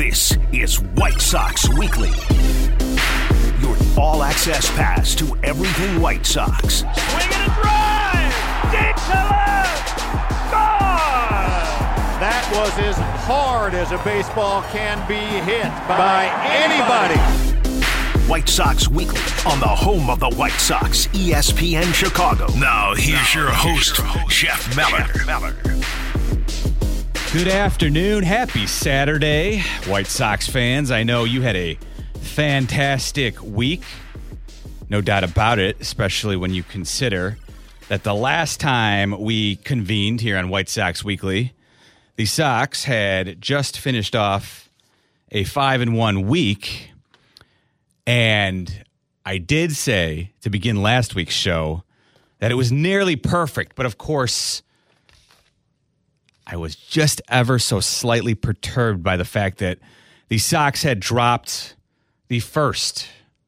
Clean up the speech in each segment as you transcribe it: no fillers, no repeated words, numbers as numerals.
This is White Sox Weekly, your all-access pass to everything White Sox. Swing and a drive! Deep to left! Gone! That was as hard as a baseball can be hit by anybody. White Sox Weekly on the home of the White Sox, ESPN Chicago. Now, here's your host, Jeff Meller. Good afternoon. Happy Saturday, White Sox fans. I know you had a fantastic week. No doubt about it, especially when you consider that the last time we convened here on White Sox Weekly, the Sox had just finished off a 5-1 week. And I did say to begin last week's show that it was nearly perfect. But of course, I was just ever so slightly perturbed by the fact that the Sox had dropped the first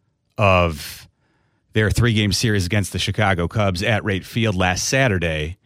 of their 3-game series against the Chicago Cubs at Wright Field last Saturday.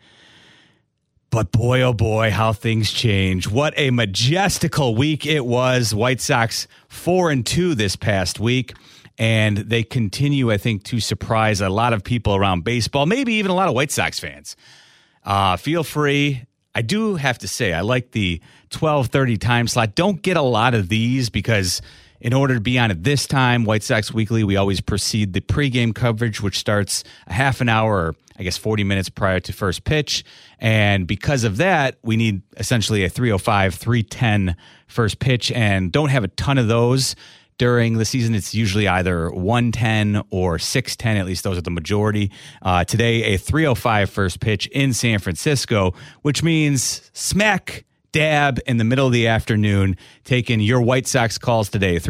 But boy, oh boy, how things change. What a majestical week it was. White Sox 4-2 this past week. And they continue, I think, to surprise a lot of people around baseball, maybe even a lot of White Sox fans. Feel free. I do have to say, I like the 12:30 time slot. Don't get a lot of these because in order to be on at this time, White Sox Weekly, we always precede the pregame coverage, which starts a half an hour or I guess 40 minutes prior to first pitch. And because of that, we need essentially a 3:05, 3:10 first pitch and don't have a ton of those. During the season, it's usually either 1:10 or 6:10. At least those are the majority. Today, a 3:05 first pitch in San Francisco, which means smack dab in the middle of the afternoon, taking your White Sox calls today,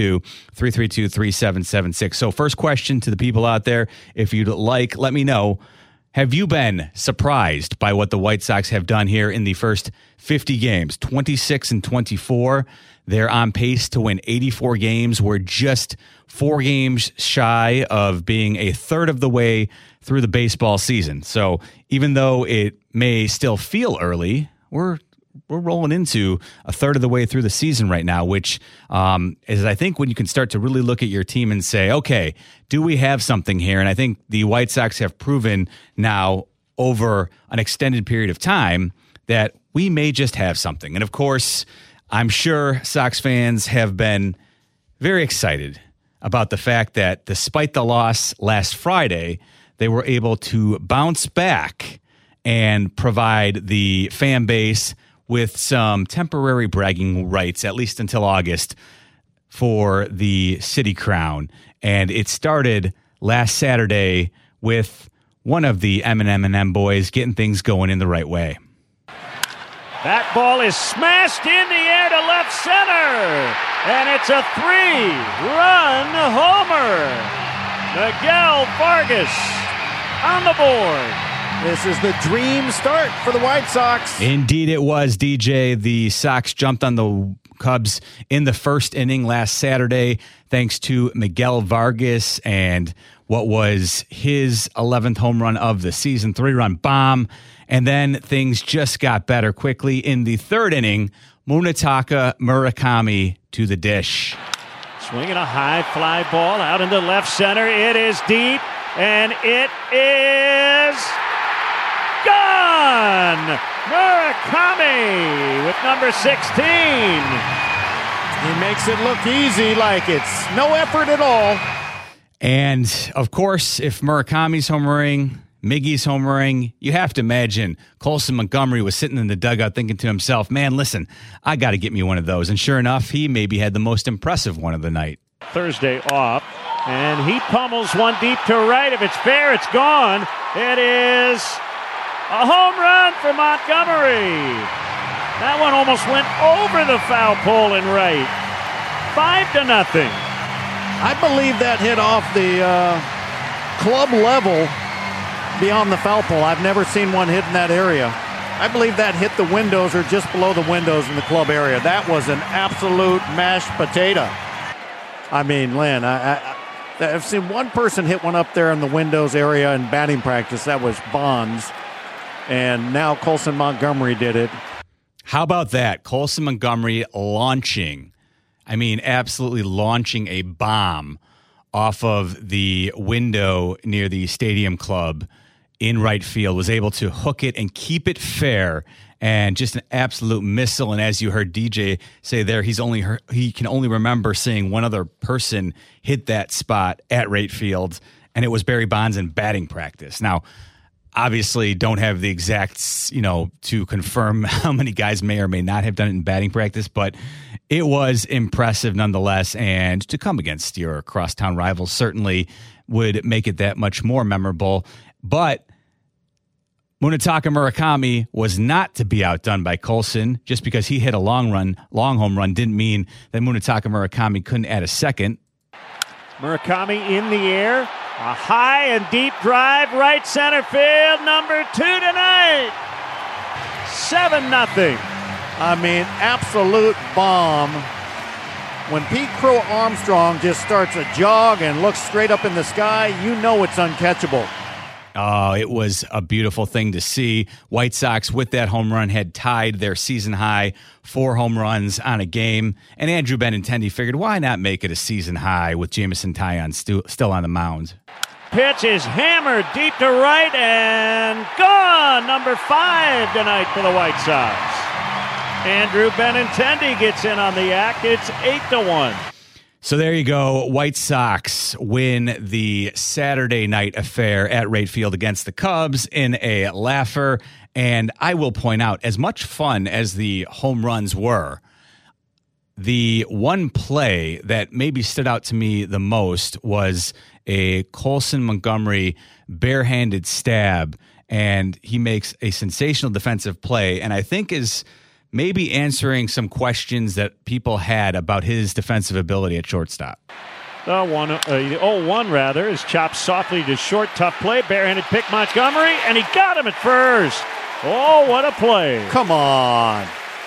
312-332-3776. So first question to the people out there, if you'd like, let me know. Have you been surprised by what the White Sox have done here in the first 50 games? 26-24. They're on pace to win 84 games. We're just 4 games shy of being a third of the way through the baseball season. So even though it may still feel early, we're rolling into a third of the way through the season right now, which is, I think, when you can start to really look at your team and say, okay, do we have something here? And I think the White Sox have proven now over an extended period of time that we may just have something. And of course, I'm sure Sox fans have been very excited about the fact that despite the loss last Friday, they were able to bounce back and provide the fan base with some temporary bragging rights, at least until August, for the City Crown. And it started last Saturday with one of the M&M boys getting things going in the right way. That ball is smashed in the air to left center. And it's a 3-run homer. Miguel Vargas on the board. This is the dream start for the White Sox. Indeed it was, DJ. The Sox jumped on the Cubs in the first inning last Saturday thanks to Miguel Vargas and what was his 11th home run of the season, 3-run bomb. And then things just got better quickly. In the third inning, Munetaka Murakami to the dish. Swinging a high fly ball out into left center. It is deep, and it is gone! Murakami with number 16. He makes it look easy, like it's no effort at all. And, of course, if Murakami's homering, Miggy's homering, you have to imagine Colson Montgomery was sitting in the dugout thinking to himself, man, listen, I got to get me one of those. And sure enough, he maybe had the most impressive one of the night. Thursday off, and he pummels one deep to right. If it's fair, it's gone. It is a home run for Montgomery. That one almost went over the foul pole in right. 5-0. I believe that hit off the club level beyond the foul pole. I've never seen one hit in that area. I believe that hit the windows or just below the windows in the club area. That was an absolute mashed potato. I mean, Lynn, I've seen one person hit one up there in the windows area in batting practice. That was Bonds. And now Colson Montgomery did it. How about that? Colson Montgomery launching I mean, absolutely launching a bomb off of the window near the Stadium Club in right field, was able to hook it and keep it fair, and just an absolute missile. And as you heard DJ say there, he can only remember seeing one other person hit that spot at right field, and it was Barry Bonds in batting practice. Now, obviously don't have the exacts, to confirm how many guys may or may not have done it in batting practice, but it was impressive nonetheless. And to come against your crosstown rivals certainly would make it that much more memorable. But Munetaka Murakami was not to be outdone by Colson. Just because he hit a long home run didn't mean that Munetaka Murakami couldn't add a second. Murakami in the air. A high and deep drive, right center field, number 2 tonight. 7-0. I mean, absolute bomb. When Pete Crow Armstrong just starts a jog and looks straight up in the sky, you know it's uncatchable. Oh, it was a beautiful thing to see. White Sox, with that home run, had tied their season high 4 home runs on a game. And Andrew Benintendi figured, why not make it a season high with Jameson Taillon still on the mound? Pitch is hammered deep to right and gone. Number 5 tonight for the White Sox. Andrew Benintendi gets in on the act. It's 8-1. So there you go. White Sox win the Saturday night affair at right field against the Cubs in a laugher. And I will point out, as much fun as the home runs were, the one play that maybe stood out to me the most was a Colson Montgomery barehanded stab, and he makes a sensational defensive play, and I think is maybe answering some questions that people had about his defensive ability at shortstop. The 0-1 is chopped softly to short, tough play, barehanded pick Montgomery, and he got him at first. Oh, what a play. Come on.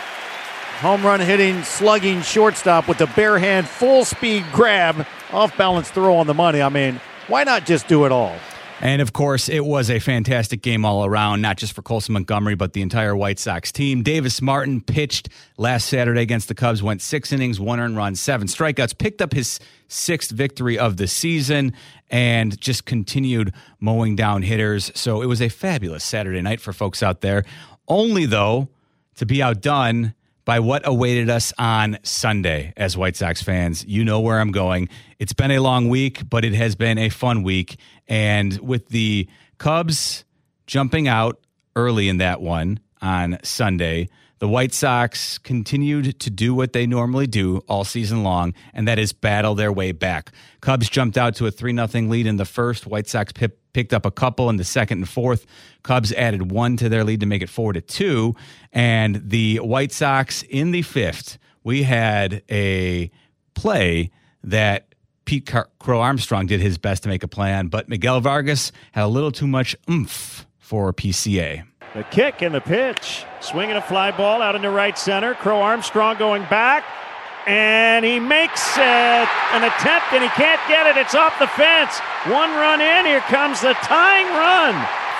Home run hitting, slugging shortstop with the bare hand, full speed grab, off balance throw on the money. I mean, why not just do it all? And, of course, it was a fantastic game all around, not just for Colson Montgomery, but the entire White Sox team. Davis Martin pitched last Saturday against the Cubs, went 6 innings, 1 earned run, 7 strikeouts, picked up his 6th victory of the season, and just continued mowing down hitters. So it was a fabulous Saturday night for folks out there. Only, though, to be outdone by what awaited us on Sunday as White Sox fans. You know where I'm going. It's been a long week, but it has been a fun week. And with the Cubs jumping out early in that one on Sunday, the White Sox continued to do what they normally do all season long, and that is battle their way back. Cubs jumped out to a 3-0 lead in the first. White Sox picked up a couple in the second and fourth. Cubs added 1 to their lead to make it 4-2. And the White Sox in the fifth, we had a play that Pete Crow Armstrong did his best to make a play on, but Miguel Vargas had a little too much oomph for PCA. The kick and the pitch. Swinging a fly ball out into right center. Crow Armstrong going back. And he makes an attempt, and he can't get it. It's off the fence. 1 run in. Here comes the tying run.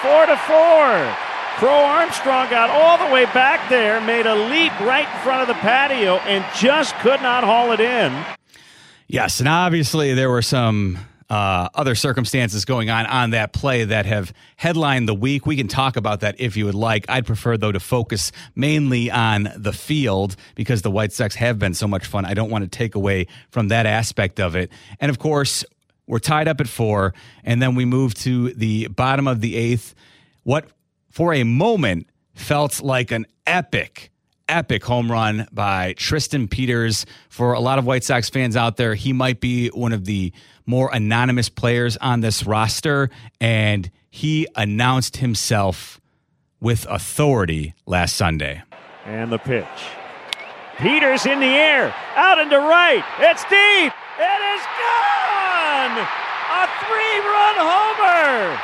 4-4. Crow Armstrong got all the way back there, made a leap right in front of the patio, and just could not haul it in. Yes, and obviously there were some other circumstances going on that play that have headlined the week. We can talk about that if you would like. I'd prefer, though, to focus mainly on the field because the White Sox have been so much fun. I don't want to take away from that aspect of it. And, of course, we're tied up at 4, and then we move to the bottom of the 8th. What, for a moment, felt like an epic home run by Tristan Peters. For a lot of White Sox fans out there, he might be one of the more anonymous players on this roster, and he announced himself with authority last Sunday. And the pitch. Peters in the air, out into right. It's deep. It is gone. A 3-run homer.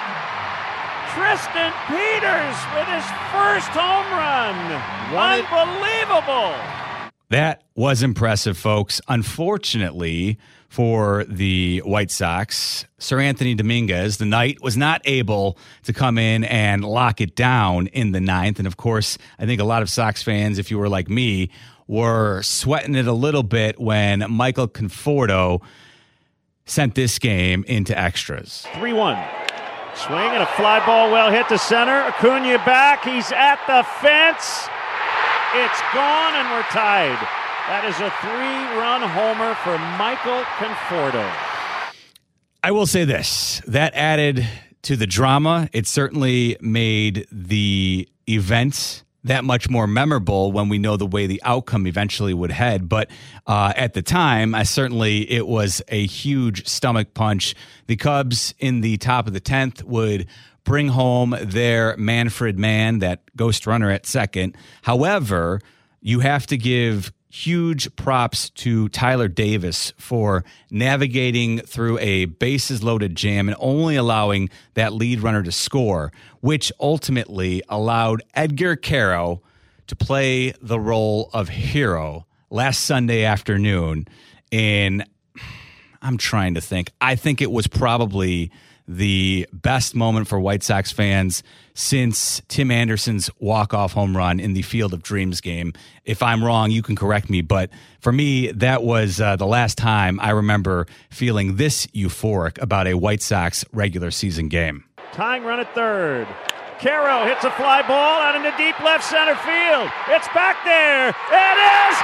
Tristan Peters with his first home run. Unbelievable. That was impressive, folks. Unfortunately for the White Sox, Sir Anthony Dominguez, the Knight, was not able to come in and lock it down in the 9th. And, of course, I think a lot of Sox fans, if you were like me, were sweating it a little bit when Michael Conforto sent this game into extras. 3-1. Swing and a fly ball well hit to center. Acuna back. He's at the fence. It's gone, and we're tied. That is a 3-run homer for Michael Conforto. I will say this. That added to the drama. It certainly made the event that much more memorable when we know the way the outcome eventually would head. But at the time, it was a huge stomach punch. The Cubs in the top of the 10th would bring home their Manfred Man, that ghost runner at second. However, you have to give huge props to Tyler Davis for navigating through a bases-loaded jam and only allowing that lead runner to score, which ultimately allowed Edgar Quero to play the role of hero last Sunday afternoon. And I'm trying to think. I think it was probably the best moment for White Sox fans since Tim Anderson's walk-off home run in the Field of Dreams game. If I'm wrong, you can correct me, but for me, that was the last time I remember feeling this euphoric about a White Sox regular season game. Tying run at third. Quero hits a fly ball out into deep left center field. It's back there. It is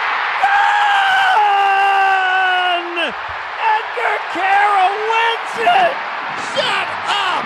gone! Edgar Quero wins it! Shut up!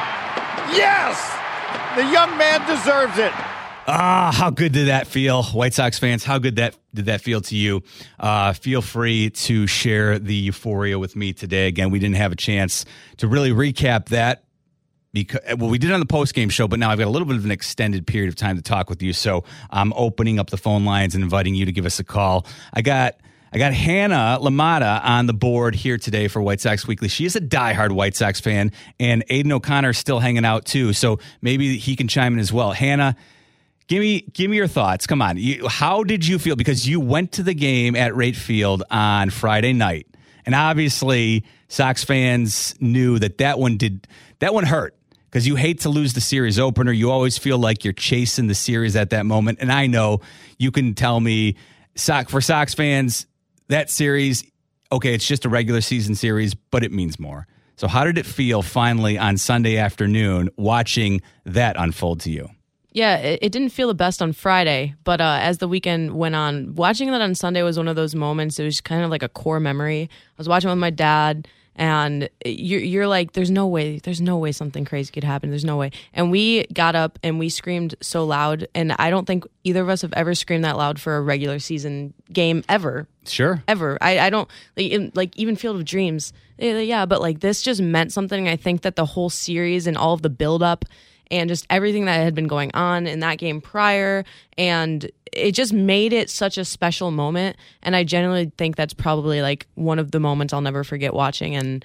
Yes! The young man deserves it. How good did that feel? White Sox fans, how good did that feel to you? Feel free to share the euphoria with me today. Again, we didn't have a chance to really recap that because, well, we did it on the post-game show, but now I've got a little bit of an extended period of time to talk with you. So I'm opening up the phone lines and inviting you to give us a call. I got Hannah LaMotta on the board here today for White Sox Weekly. She is a diehard White Sox fan, and Aiden O'Connor is still hanging out too, so maybe he can chime in as well. Hannah, give me your thoughts. Come on. How did you feel? Because you went to the game at Rate Field on Friday night, and obviously Sox fans knew that one hurt. Because you hate to lose the series opener. You always feel like you're chasing the series at that moment. And I know you can tell me, for Sox fans, that series, okay, it's just a regular season series, but it means more. So how did it feel finally on Sunday afternoon watching that unfold to you? Yeah, it didn't feel the best on Friday, but as the weekend went on, watching that on Sunday was one of those moments. It was kind of like a core memory. I was watching with my dad, and you're like, there's no way something crazy could happen. There's no way. And we got up and we screamed so loud, and I don't think either of us have ever screamed that loud for a regular season game ever. Sure. Ever. I don't, even Field of Dreams. Yeah, but like this just meant something. I think that the whole series and all of the buildup and just everything that had been going on in that game prior, and it just made it such a special moment. And I genuinely think that's probably like one of the moments I'll never forget watching. And,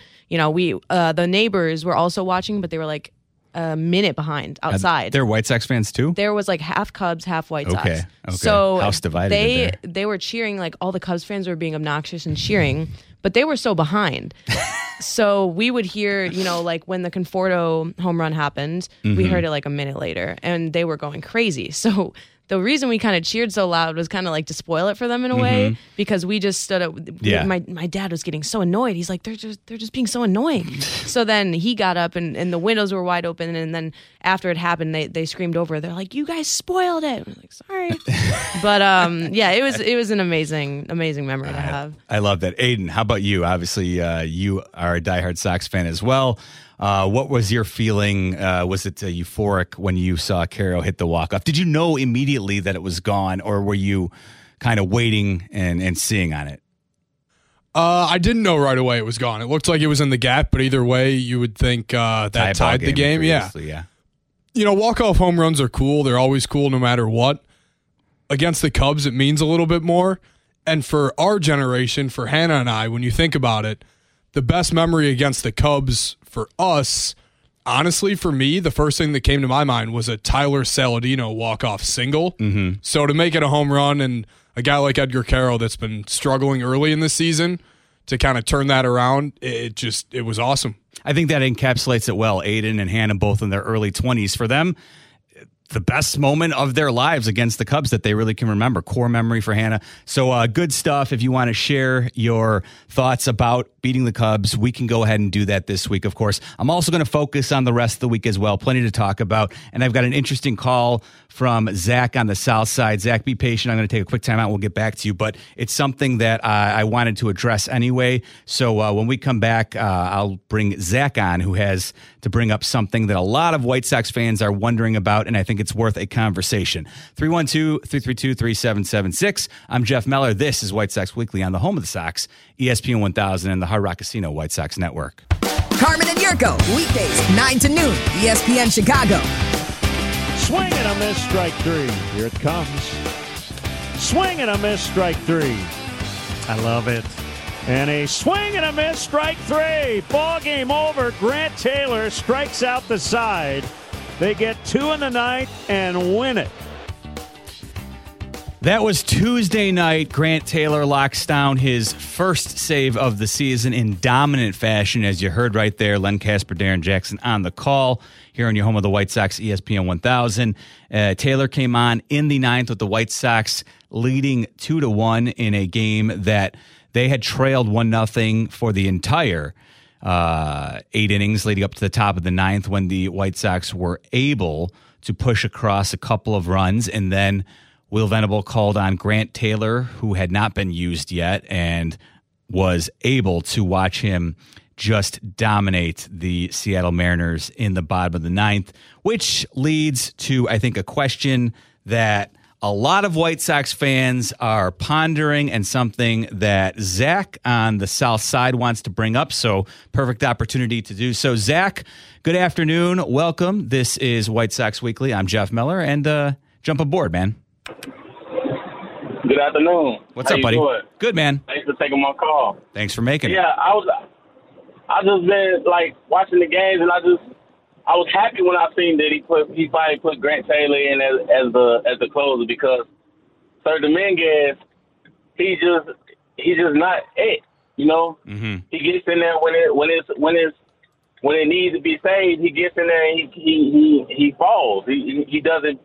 the neighbors were also watching, but they were like a minute behind outside. They're White Sox fans too? There was like half Cubs, half White Sox. Okay. So house divided. They were cheering, like all the Cubs fans were being obnoxious and cheering, but they were so behind. So we would hear, like when the Conforto home run happened, we heard it like a minute later, and they were going crazy. So the reason we kind of cheered so loud was kind of like to spoil it for them in a way, because we just stood up. Yeah. My dad was getting so annoyed. He's like, they're just being so annoying. So then he got up and the windows were wide open. And then after it happened, they screamed over. They're like, you guys spoiled it. I was like, sorry. But yeah, it was an amazing memory to have. I love that. Aiden, how about you? Obviously, you are a diehard Sox fan as well. What was your feeling? Was it euphoric when you saw Quero hit the walk-off? Did you know immediately that it was gone, or were you kind of waiting and seeing on it? I didn't know right away it was gone. It looked like it was in the gap, but either way, you would think that tied the game. Yeah. Walk-off home runs are cool. They're always cool no matter what. Against the Cubs, it means a little bit more. And for our generation, for Hannah and I, when you think about it, the best memory against the Cubs for us, honestly, for me, the first thing that came to my mind was a Tyler Saladino walk-off single. Mm-hmm. So to make it a home run, and a guy like Edgar Quero that's been struggling early in the season, to kind of turn that around, it was awesome. I think that encapsulates it well. Aiden and Hannah both in their early 20s. For them, the best moment of their lives against the Cubs that they really can remember. Core memory for Hannah. So good stuff. If you want to share your thoughts about beating the Cubs, we can go ahead and do that this week, of course. I'm also going to focus on the rest of the week as well. Plenty to talk about. And I've got an interesting call from Zach on the south side. Zach, be patient. I'm going to take a quick time out. We'll get back to you. But it's something that I wanted to address anyway. So when we come back, I'll bring Zach on, who has to bring up something that a lot of White Sox fans are wondering about, and I think it's worth a conversation. 312-332-3776. I'm Jeff Meller. This is White Sox Weekly on the home of the Sox, ESPN 1000 and the Hard Rock Casino White Sox Network. Carmen and Yurko, weekdays, 9 to noon, ESPN Chicago. Swing and a miss, strike three. Here it comes. Swing and a miss, strike three. I love it. And a swing and a miss, strike three. Ball game over. Grant Taylor strikes out the side. They get 2 in the ninth and win it. That was Tuesday night. Grant Taylor locks down his first save of the season in dominant fashion, as you heard right there. Len Casper, Darren Jackson on the call here on your home of the White Sox, ESPN 1000. Taylor came on in the ninth with the White Sox leading 2-1 in a game that they had trailed 1-0 for the entire 8 innings leading up to the top of the ninth, when the White Sox were able to push across a couple of runs. And then Will Venable called on Grant Taylor, who had not been used yet, and was able to watch him just dominate the Seattle Mariners in the bottom of the ninth, which leads to, I think, a question that a lot of White Sox fans are pondering, and something that Zach on the south side wants to bring up. So perfect opportunity to do so. Zach, good afternoon. Welcome. This is White Sox Weekly. I'm Jeff Miller, and jump aboard, man. Good afternoon. What's up, buddy? Doing? Good, man. Thanks for taking my call. Thanks for making it. Yeah, I just been like watching the games, and I was happy when I seen that he finally put Grant Taylor in as the closer, because Sir Dominguez, he's just not it. You know, He gets in there when it needs to be saved. He gets in there and he falls. He's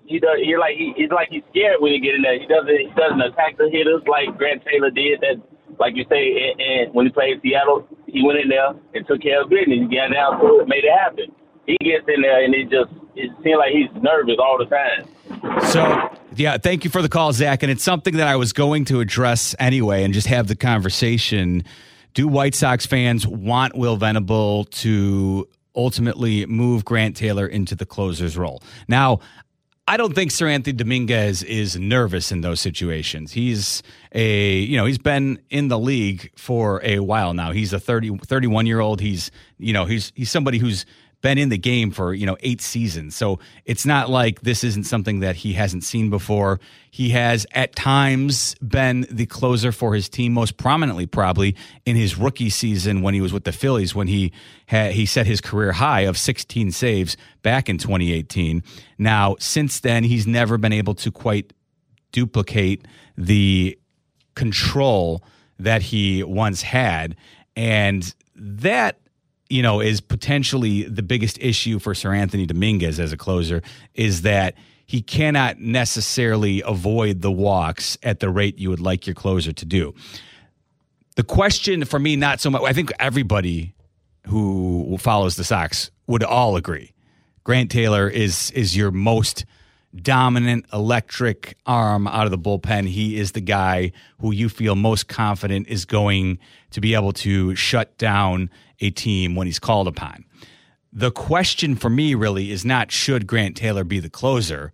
like he's scared when he get in there. He doesn't attack the hitters like Grant Taylor did. That, like you say, and when he played Seattle, he went in there and took care of business. He got down to it, made it happen. He gets in there and it seems like he's nervous all the time. So, yeah, thank you for the call, Zach. And it's something that I was going to address anyway and just have the conversation. Do White Sox fans want Will Venable to ultimately move Grant Taylor into the closer's role? Now, I don't think Sir Anthony Dominguez is nervous in those situations. He's been in the league for a while now. He's a 31-year-old. He's somebody who's been in the game for 8 seasons. So it's not like this isn't something that he hasn't seen before. He has at times been the closer for his team, most prominently probably in his rookie season when he was with the Phillies, when he set his career high of 16 saves back in 2018. Now, since then, he's never been able to quite duplicate the control that he once had, and that is potentially the biggest issue for Sir Anthony Dominguez as a closer, is that he cannot necessarily avoid the walks at the rate you would like your closer to do. The question for me, not so much, I think everybody who follows the Sox would all agree. Grant Taylor is your most dominant electric arm out of the bullpen. He is the guy who you feel most confident is going to be able to shut down a team when he's called upon. The question for me really is not should Grant Taylor be the closer,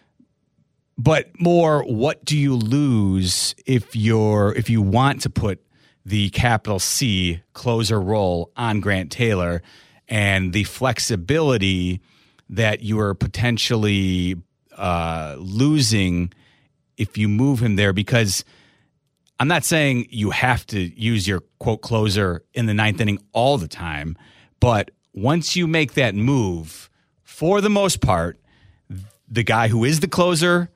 but more what do you lose if you want to put the capital C closer role on Grant Taylor, and the flexibility that you are potentially losing if you move him there. Because I'm not saying you have to use your quote closer in the ninth inning all the time, but once you make that move, for the most part, the guy who is the closer,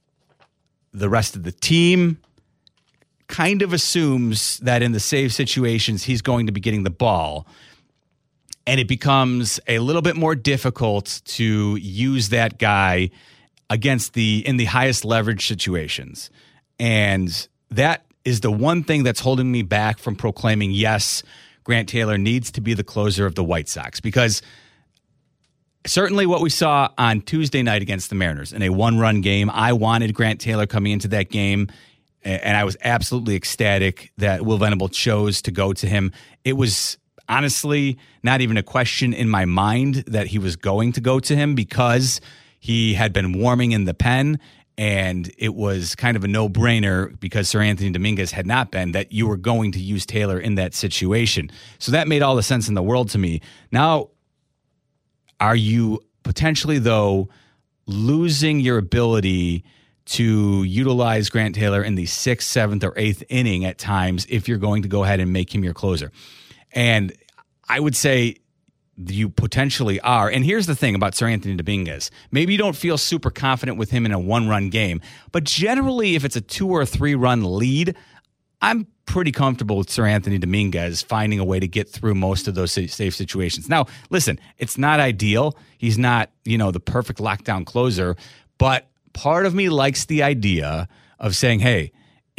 the rest of the team kind of assumes that in the save situations, he's going to be getting the ball. And it becomes a little bit more difficult to use that guy in the highest leverage situations. And that is the one thing that's holding me back from proclaiming, yes, Grant Taylor needs to be the closer of the White Sox, because certainly what we saw on Tuesday night against the Mariners in a one-run game, I wanted Grant Taylor coming into that game, and I was absolutely ecstatic that Will Venable chose to go to him. It was honestly not even a question in my mind that he was going to go to him, because he had been warming in the pen, and it was kind of a no-brainer, because Sir Anthony Dominguez had not been, that you were going to use Taylor in that situation. So that made all the sense in the world to me. Now, are you potentially, though, losing your ability to utilize Grant Taylor in the 6th, 7th, or 8th inning at times if you're going to go ahead and make him your closer? And I would say you potentially are. And here's the thing about Sir Anthony Dominguez. Maybe you don't feel super confident with him in a one-run game, but generally if it's a 2 or 3 run lead, I'm pretty comfortable with Sir Anthony Dominguez finding a way to get through most of those safe situations. Now, listen, it's not ideal. He's not, the perfect lockdown closer, but part of me likes the idea of saying, hey,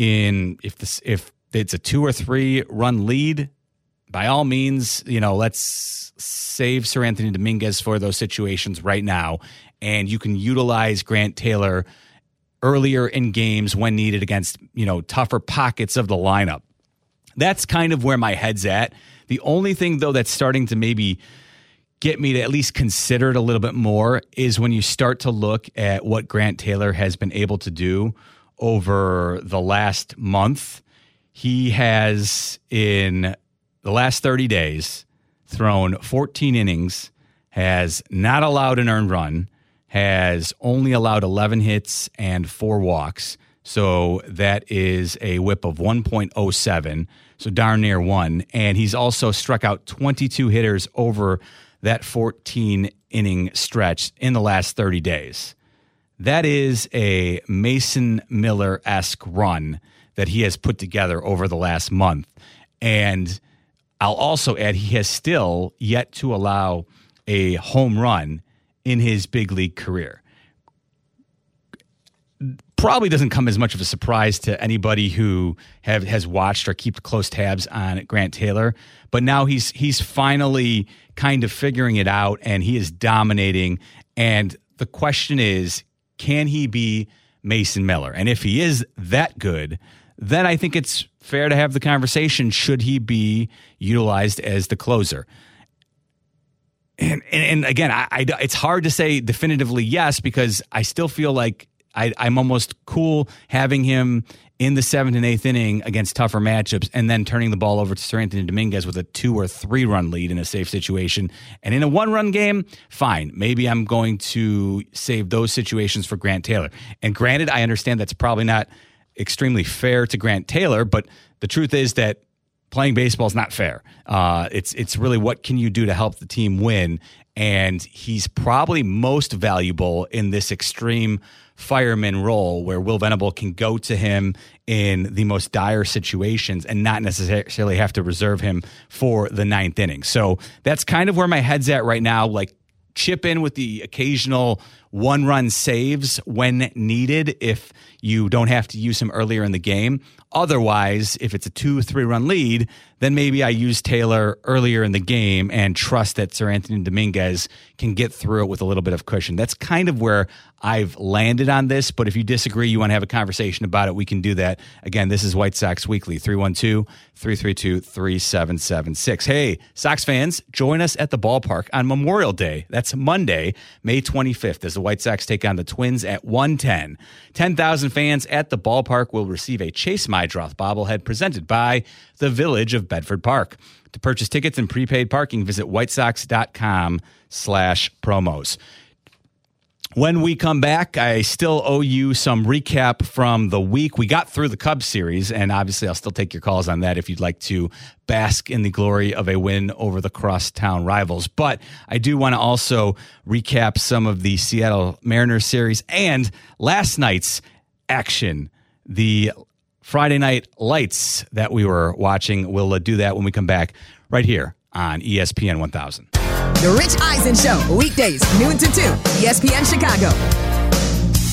if it's a 2 or 3 run lead, by all means, let's save Sir Anthony Dominguez for those situations right now, and you can utilize Grant Taylor earlier in games when needed against, tougher pockets of the lineup. That's kind of where my head's at. The only thing, though, that's starting to maybe get me to at least consider it a little bit more is when you start to look at what Grant Taylor has been able to do over the last month. He has, in the last 30 days, thrown 14 innings, has not allowed an earned run, has only allowed 11 hits and 4 walks. So that is a whip of 1.07, so darn near 1. And he's also struck out 22 hitters over that 14-inning stretch in the last 30 days. That is a Mason Miller-esque run that he has put together over the last month. And I'll also add, he has still yet to allow a home run in his big league career. Probably doesn't come as much of a surprise to anybody who has watched or kept close tabs on Grant Taylor, but now he's finally kind of figuring it out, and he is dominating. And the question is, can he be Mason Miller? And if he is that good, then I think it's fair to have the conversation, should he be utilized as the closer? And again, it's hard to say definitively yes, because I still feel like I'm almost cool having him in the 7th and 8th inning against tougher matchups, and then turning the ball over to Sir Anthony Dominguez with a 2 or 3 run lead in a safe situation. And in a 1-run game, fine. Maybe I'm going to save those situations for Grant Taylor. And granted, I understand that's probably not extremely fair to Grant Taylor, but the truth is that playing baseball is not fair. It's really, what can you do to help the team win? And he's probably most valuable in this extreme fireman role, where Will Venable can go to him in the most dire situations and not necessarily have to reserve him for the 9th inning. So that's kind of where my head's at right now. Like, chip in with the occasional 1-run saves when needed if you don't have to use him earlier in the game. Otherwise, if it's a 2-3 run lead, then maybe I use Taylor earlier in the game and trust that Sir Anthony Dominguez can get through it with a little bit of cushion. That's kind of where I've landed on this, but if you disagree, you want to have a conversation about it, we can do that. Again, this is White Sox Weekly, 312-332-3776. Hey, Sox fans, join us at the ballpark on Memorial Day. That's Monday, May 25th, as the White Sox take on the Twins at 1:10. 10,000 fans at the ballpark will receive a Chase Meidroth bobblehead presented by the Village of Bedford Park. To purchase tickets and prepaid parking, visit whitesox.com/promos. When we come back, I still owe you some recap from the week. We got through the Cubs series, and obviously I'll still take your calls on that if you'd like to bask in the glory of a win over the crosstown rivals. But I do want to also recap some of the Seattle Mariners series and last night's action, the Friday Night Lights that we were watching. We'll do that when we come back right here on ESPN 1000. The Rich Eisen Show, weekdays, noon to 2, ESPN Chicago.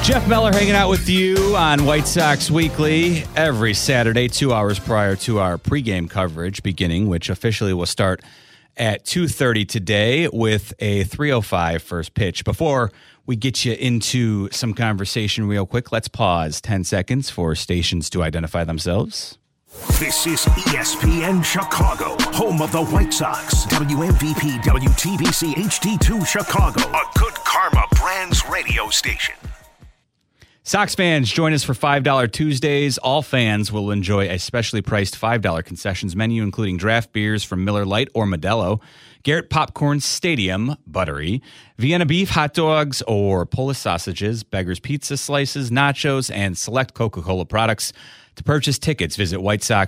Jeff Meller hanging out with you on White Sox Weekly every Saturday, 2 hours prior to our pregame coverage beginning, which officially will start at 2:30 today with a 3:05 first pitch. Before we get you into some conversation real quick, let's pause 10 seconds for stations to identify themselves. This is ESPN Chicago, home of the White Sox. WMVP WTBC HD2 Chicago, a Good Karma Brands radio station. Sox fans, join us for $5 Tuesdays. All fans will enjoy a specially priced $5 concessions menu, including draft beers from Miller Lite or Modelo, Garrett Popcorn Stadium Buttery, Vienna beef hot dogs or Polish sausages, Beggar's Pizza slices, nachos, and select Coca-Cola products. To purchase tickets, visit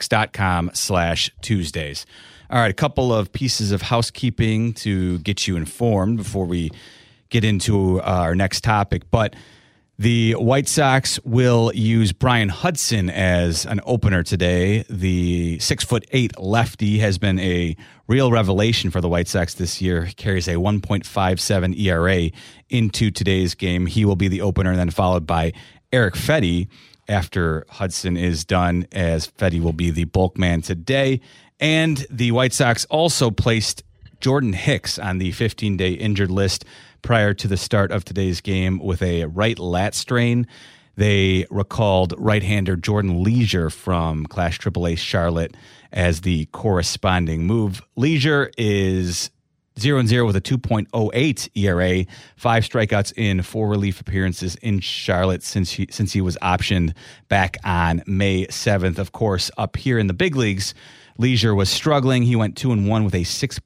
whitesox.com/Tuesdays. All right, a couple of pieces of housekeeping to get you informed before we get into our next topic. But the White Sox will use Brian Hudson as an opener today. The 6'8" lefty has been a real revelation for the White Sox this year. He carries a 1.57 ERA into today's game. He will be the opener, and then followed by Erick Fedde after Hudson is done, as Fedde will be the bulk man today. And the White Sox also placed Jordan Hicks on the 15-day injured list prior to the start of today's game with a right lat strain. They recalled right-hander Jordan Leisure from Class AAA Charlotte as the corresponding move. Leisure is 0-0 with a 2.08 ERA, 5 strikeouts in 4 relief appearances in Charlotte since he was optioned back on May 7th. Of course, up here in the big leagues, Leisure was struggling. He went 2-1 with a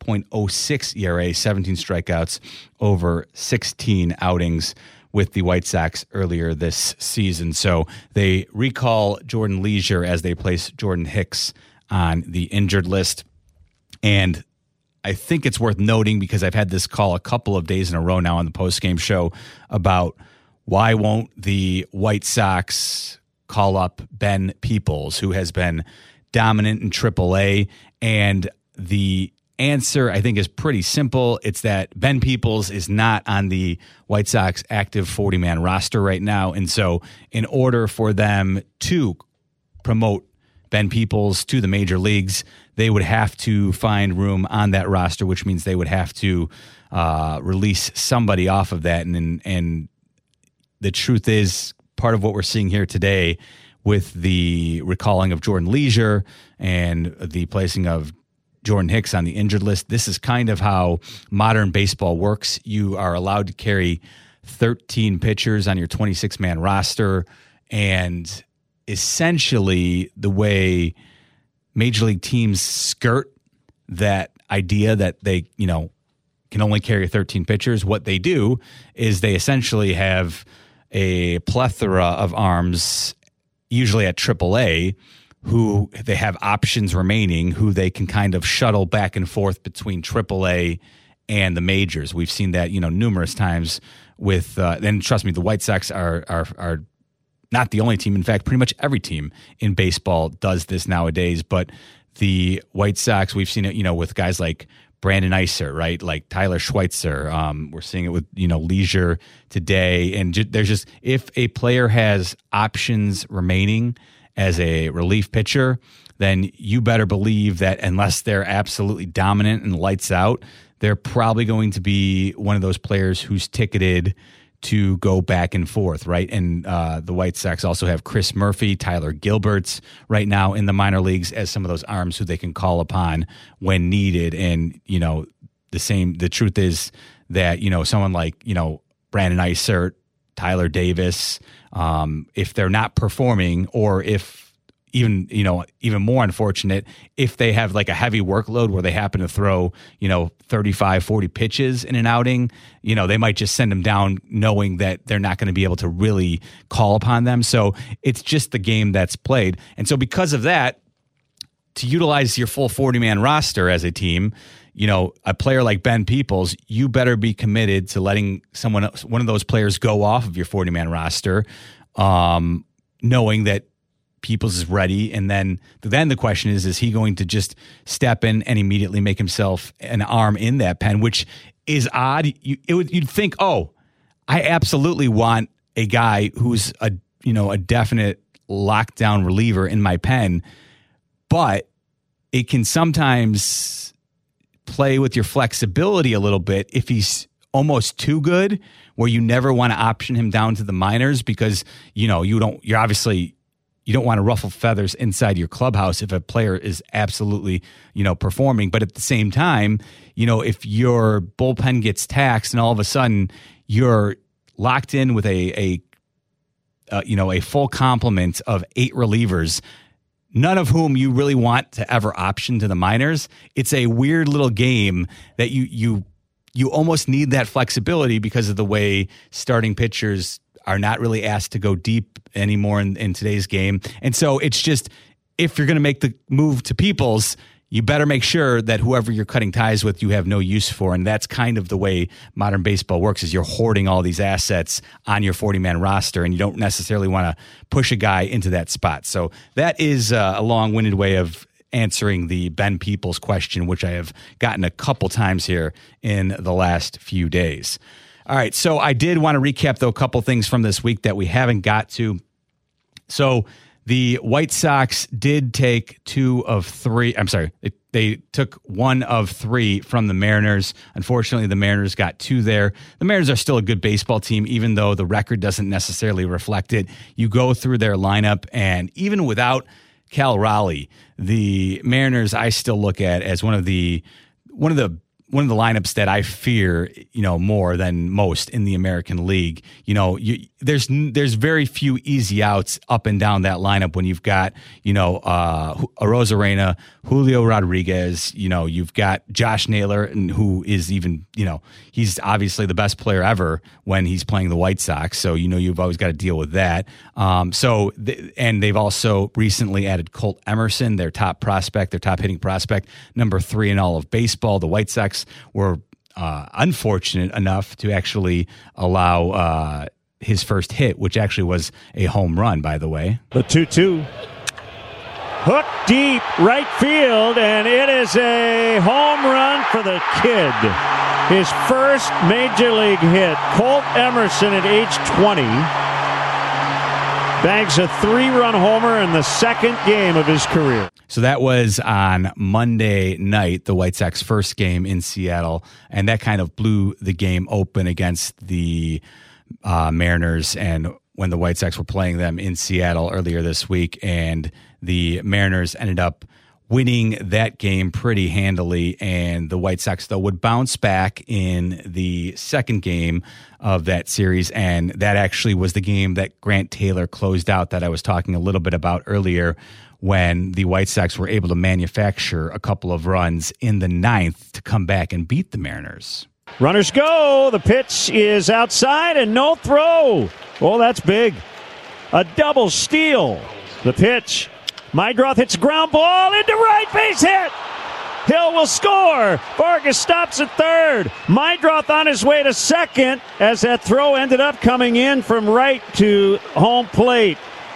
6.06 ERA, 17 strikeouts over 16 outings with the White Sox earlier this season. So they recall Jordan Leisure as they place Jordan Hicks on the injured list. And I think it's worth noting, because I've had this call a couple of days in a row now on the postgame show, about why won't the White Sox call up Ben Peoples, who has been dominant in AAA. And the answer, I think, is pretty simple. It's that Ben Peoples is not on the White Sox active 40-man roster right now. And so in order for them to promote Ben Peoples to the major leagues, they would have to find room on that roster, which means they would have to release somebody off of that. And the truth is, part of what we're seeing here today with the recalling of Jordan Leisure and the placing of Jordan Hicks on the injured list, this is kind of how modern baseball works. You are allowed to carry 13 pitchers on your 26-man roster, and essentially the way major league teams skirt that idea that they, can only carry 13 pitchers, what they do is they essentially have a plethora of arms, usually at AAA, who they have options remaining, who they can kind of shuttle back and forth between AAA and the majors. We've seen that, numerous times with, and trust me, the White Sox are not the only team. In fact, pretty much every team in baseball does this nowadays. But the White Sox, we've seen it, with guys like Brandon Iser, right? Like Tyler Schweitzer. We're seeing it with, Leisure today. And there's just, if a player has options remaining as a relief pitcher, then you better believe that unless they're absolutely dominant and lights out, they're probably going to be one of those players who's ticketed to go back and forth, right? And the White Sox also have Chris Murphy, Tyler Gilberts right now in the minor leagues as some of those arms who they can call upon when needed. And, the truth is that, someone like, Brandon Iser, Tyler Davis, if they're not performing, or if even more unfortunate, if they have like a heavy workload where they happen to throw, 35, 40 pitches in an outing, they might just send them down knowing that they're not going to be able to really call upon them. So it's just the game that's played. And so because of that, to utilize your full 40-man roster as a team, a player like Ben Peoples, you better be committed to letting one of those players go off of your 40-man roster, knowing that Peoples is ready. And then the question is he going to just step in and immediately make himself an arm in that pen, which is odd. You'd think, I absolutely want a guy who's a definite lockdown reliever in my pen, but it can sometimes play with your flexibility a little bit if he's almost too good, where you never want to option him down to the minors because you don't want to ruffle feathers inside your clubhouse if a player is absolutely performing. But at the same time, if your bullpen gets taxed and all of a sudden you're locked in with a full complement of 8 relievers, none of whom you really want to ever option to the minors, it's a weird little game that you almost need that flexibility because of the way starting pitchers are not really asked to go deep anymore in today's game. And so it's just, if you're going to make the move to Peoples, you better make sure that whoever you're cutting ties with, you have no use for. And that's kind of the way modern baseball works, is you're hoarding all these assets on your 40-man roster, and you don't necessarily want to push a guy into that spot. So that is a long-winded way of answering the Ben Peoples question, which I have gotten a couple times here in the last few days. All right, so I did want to recap, though, a couple things from this week that we haven't got to. So the White Sox did take 2 of 3. I'm sorry, they took 1 of 3 from the Mariners. Unfortunately, the Mariners got 2 there. The Mariners are still a good baseball team, even though the record doesn't necessarily reflect it. You go through their lineup, and even without Cal Raleigh, the Mariners I still look at as one of the lineups that I fear, more than most in the American League. There's very few easy outs up and down that lineup when you've got, Arozarena, Julio Rodriguez, you've got Josh Naylor, and who is even, he's obviously the best player ever when he's playing the White Sox. So, you've always got to deal with that. And they've also recently added Colt Emerson, their top hitting prospect, number 3 in all of baseball. The White Sox were unfortunate enough to actually allow his first hit, which actually was a home run, by the way. The 2-2. Hook deep right field, and it is a home run for the kid. His first major league hit. Colt Emerson at age 20 bangs a 3-run homer in the second game of his career. So that was on Monday night, the White Sox first game in Seattle, and that kind of blew the game open against the Mariners, and when the White Sox were playing them in Seattle earlier this week, and the Mariners ended up winning that game pretty handily, and the White Sox, though, would bounce back in the second game of that series, and that actually was the game that Grant Taylor closed out that I was talking a little bit about earlier, when the White Sox were able to manufacture a couple of runs in the 9th to come back and beat the Mariners. Runners go. The pitch is outside and no throw. Oh, that's big. A double steal. The pitch. Meidroth hits a ground ball into right, base hit. Hill will score. Vargas stops at third. Meidroth on his way to second as that throw ended up coming in from right to home plate.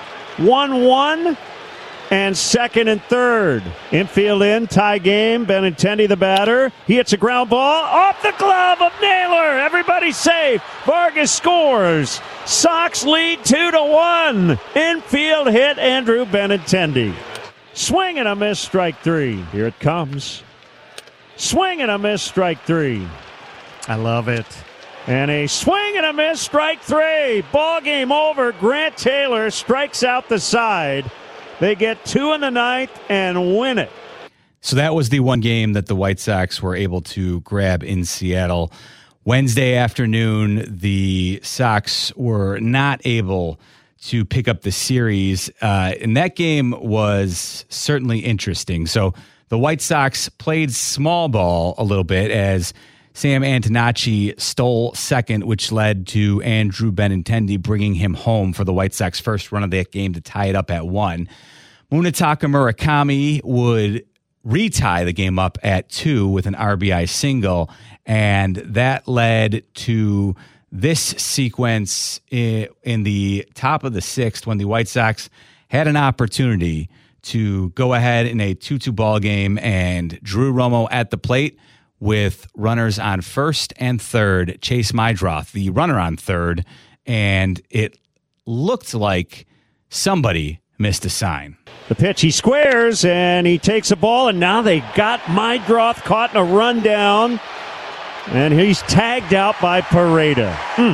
1-1 and second and third. Infield in, tie game. Benintendi the batter. He hits a ground ball off the glove of Naylor. Everybody safe. Vargas scores. Sox lead 2-1. Infield hit Andrew Benintendi. Swing and a miss, strike 3. Here it comes. Swing and a miss, strike 3. I love it. And a swing and a miss, strike 3. Ball game over. Grant Taylor strikes out the side. They get 2 in the 9th and win it. So that was the one game that the White Sox were able to grab in Seattle. Wednesday afternoon, the Sox were not able to pick up the series, and that game was certainly interesting. So the White Sox played small ball a little bit as Sam Antonacci stole second, which led to Andrew Benintendi bringing him home for the White Sox first run of that game to tie it up at 1. Munetaka Murakami would retie the game up at 2 with an RBI single, and that led to this sequence in the top of the 6th when the White Sox had an opportunity to go ahead in a 2-2 ball game, and Drew Romo at the plate with runners on first and third. Chase Meidroth, the runner on third, and it looked like somebody missed a sign. The pitch, he squares, and he takes a ball, and now they got Meidroth caught in a rundown, and he's tagged out by Pareda.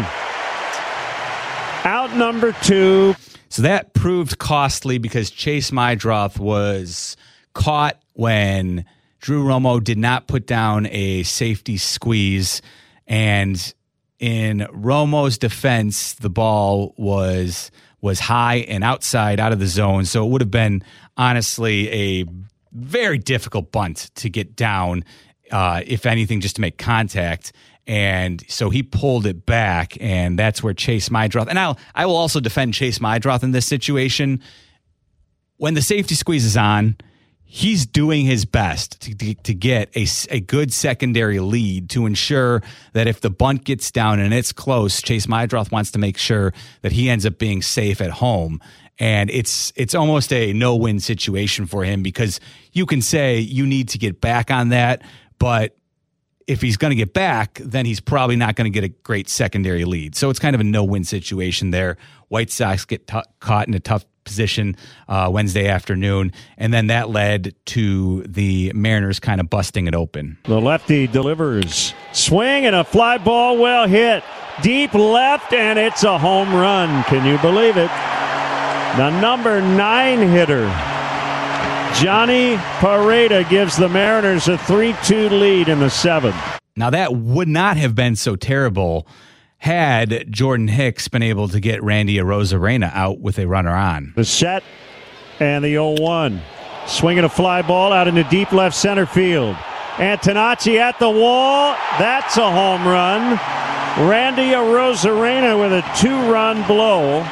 Out number 2. So that proved costly because Chase Meidroth was caught when Drew Romo did not put down a safety squeeze, and in Romo's defense, the ball was high and outside, out of the zone. So it would have been, honestly, a very difficult bunt to get down, if anything, just to make contact. And so he pulled it back, and that's where Chase Meidroth, and I will also defend Chase Meidroth in this situation. When the safety squeeze is on, he's doing his best to get a good secondary lead to ensure that if the bunt gets down and it's close, Chase Meidroth wants to make sure that he ends up being safe at home. And it's almost a no-win situation for him because you can say you need to get back on that, but if he's going to get back, then he's probably not going to get a great secondary lead. So it's kind of a no-win situation there. White Sox get caught in a tough position Wednesday afternoon, and then that led to the Mariners kind of busting it open. The lefty delivers. Swing and a fly ball well hit. Deep left, and it's a home run. Can you believe it? The number 9 hitter, Johnny Pareda, gives the Mariners a 3-2 lead in the 7th. Now that would not have been so terrible had Jordan Hicks been able to get Randy Arozarena out with a runner on. The set and the 0-1. Swinging a fly ball out into deep left center field. Antonacci at the wall. That's a home run. Randy Arozarena with a 2-run blow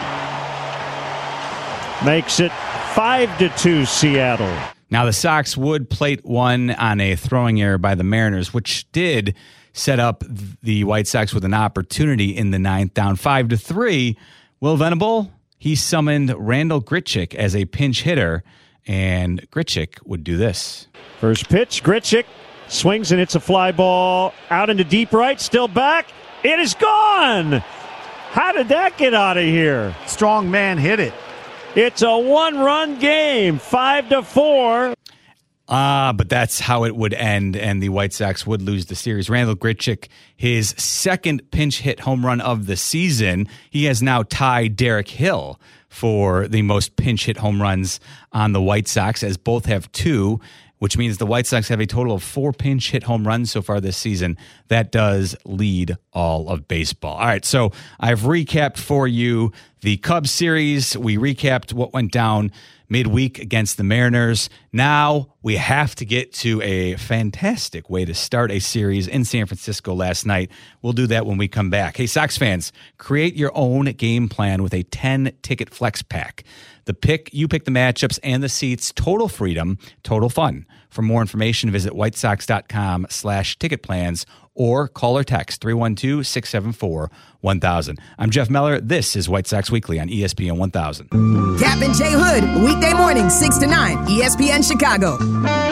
makes it 5-2 Seattle. Now the Sox would plate one on a throwing error by the Mariners, which did set up the White Sox with an opportunity in the 9th, down 5-3. Will Venable, he summoned Randal Grichuk as a pinch hitter, and Grichuk would do this. First pitch, Grichuk swings and it's a fly ball out into deep right, still back. It is gone. How did that get out of here? Strong man hit it. It's a 1-run game, 5-4. But that's how it would end, and the White Sox would lose the series. Randal Grichuk, his second pinch hit home run of the season. He has now tied Derek Hill for the most pinch hit home runs on the White Sox, as both have 2, which means the White Sox have a total of 4 pinch hit home runs so far this season. That does lead all of baseball. All right, so I've recapped for you the Cubs series. We recapped what went down midweek against the Mariners. Now we have to get to a fantastic way to start a series in San Francisco last night. We'll do that when we come back. Hey, Sox fans, create your own game plan with a 10-ticket flex pack. You pick the matchups and the seats, total freedom, total fun. For more information, visit whitesox.com/ticket plans or call or text 312-674-1000. I'm Jeff Meller. This is White Sox Weekly on ESPN 1000. Cap and J Hood, weekday mornings 6 to 9, ESPN Chicago.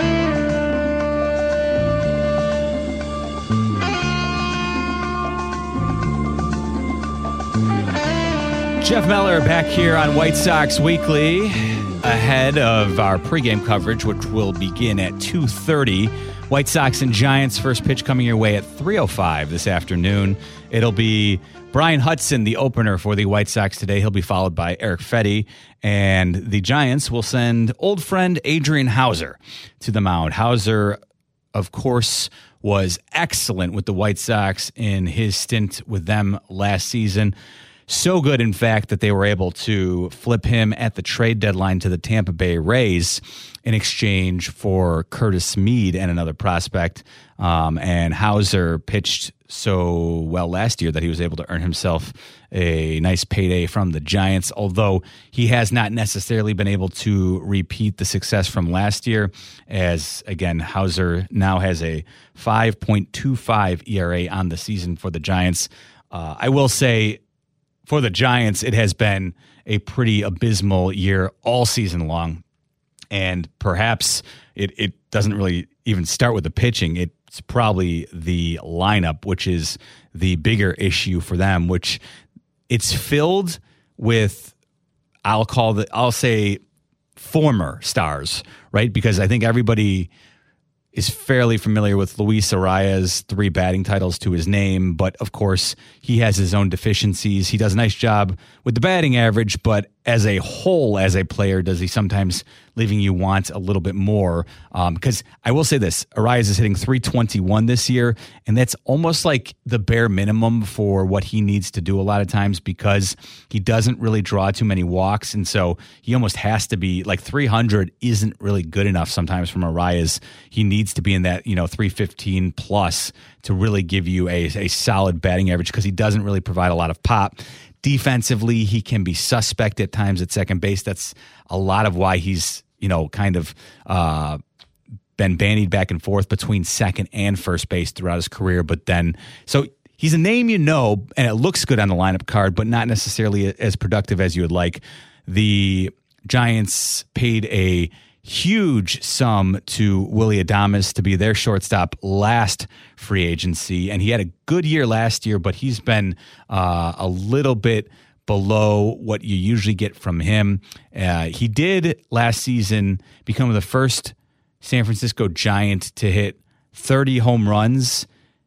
Jeff Meller back here on White Sox Weekly, ahead of our pregame coverage, which will begin at 2:30. White Sox and Giants, first pitch coming your way at 3:05 this afternoon. It'll be Brian Hudson, the opener for the White Sox today. He'll be followed by Eric Fetty, and the Giants will send old friend Adrian Hauser to the mound. Hauser, of course, was excellent with the White Sox in his stint with them last season. So good, in fact, that they were able to flip him at the trade deadline to the Tampa Bay Rays in exchange for Curtis Mead and another prospect. And Hauser pitched so well last year that he was able to earn himself a nice payday from the Giants, although he has not necessarily been able to repeat the success from last year, as, again, Hauser now has a 5.25 ERA on the season for the Giants. I will say, for the Giants, it has been a pretty abysmal year all season long. And perhaps it doesn't really even start with the pitching. It's probably the lineup, which is the bigger issue for them, which it's filled with, I'll say former stars, right? Because I think everybody is fairly familiar with Luis Ariza's 3 batting titles to his name, but of course he has his own deficiencies. He does a nice job with the batting average, but as a whole, as a player, does he sometimes leaving you want a little bit more? Because I will say this, Arraez is hitting .321 this year, and that's almost like the bare minimum for what he needs to do a lot of times because he doesn't really draw too many walks, and so he almost has to be, like 300 isn't really good enough sometimes from Arraez. He needs to be in that 315 plus to really give you a solid batting average because he doesn't really provide a lot of pop. Defensively, he can be suspect at times at second base. That's a lot of why he's, kind of been bandied back and forth between second and first base throughout his career. But then, so he's a name and it looks good on the lineup card, but not necessarily as productive as you would like. The Giants paid a huge sum to Willy Adames to be their shortstop last free agency, and he had a good year last year, but he's been a little bit below what you usually get from him. He did last season become the first San Francisco Giant to hit 30 home runs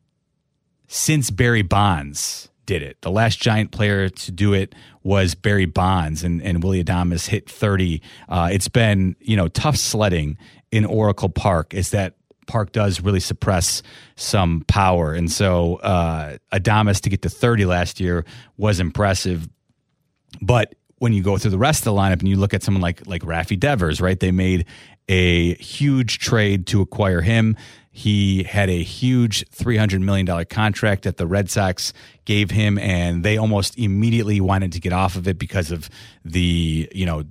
since Barry Bonds did it. The last Giant player to do it was Barry Bonds, and Willy Adames hit 30. It's been, tough sledding in Oracle Park, as that park does really suppress some power. And so Adames to get to 30 last year was impressive. But when you go through the rest of the lineup and you look at someone like Rafi Devers, right? They made a huge trade to acquire him. He had a huge $300 million contract that the Red Sox gave him, and they almost immediately wanted to get off of it because of the,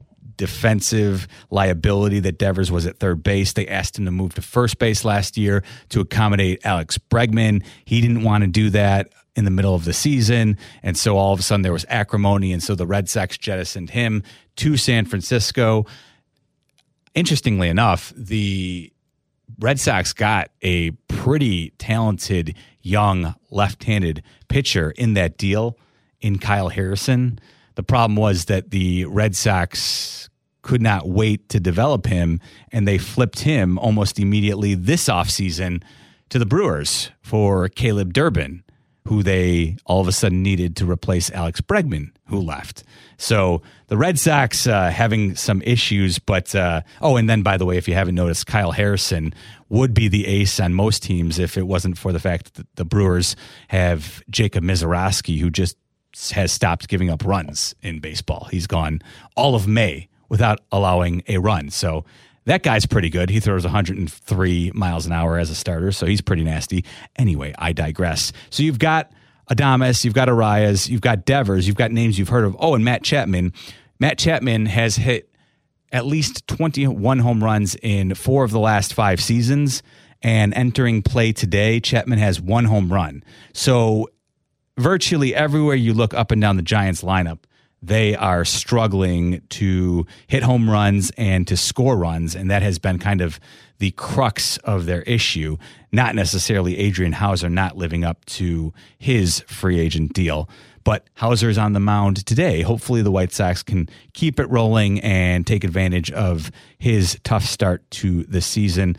defensive liability that Devers was at third base. They asked him to move to first base last year to accommodate Alex Bregman. He didn't want to do that in the middle of the season, and so all of a sudden there was acrimony, and so the Red Sox jettisoned him to San Francisco. Interestingly enough, the Red Sox got a pretty talented young left-handed pitcher in that deal in Kyle Harrison. The problem was that the Red Sox could not wait to develop him, and they flipped him almost immediately this offseason to the Brewers for Caleb Durbin, who they all of a sudden needed to replace Alex Bregman, who left. So the Red Sox having some issues, but and then, by the way, if you haven't noticed, Kyle Harrison would be the ace on most teams if it wasn't for the fact that the Brewers have Jacob Misiorowski, who just has stopped giving up runs in baseball. He's gone all of May without allowing a run. So that guy's pretty good. He throws 103 miles an hour as a starter, so he's pretty nasty. Anyway, I digress. So you've got Adames, you've got Arraez, you've got Devers, you've got names you've heard of. Oh, and Matt Chapman. Matt Chapman has hit at least 21 home runs in 4 of the last 5 seasons, and entering play today, Chapman has 1 home run. So virtually everywhere you look up and down the Giants lineup, they are struggling to hit home runs and to score runs, and that has been kind of the crux of their issue, not necessarily Adrian Hauser not living up to his free agent deal. But Hauser's on the mound today. Hopefully the White Sox can keep it rolling and take advantage of his tough start to the season.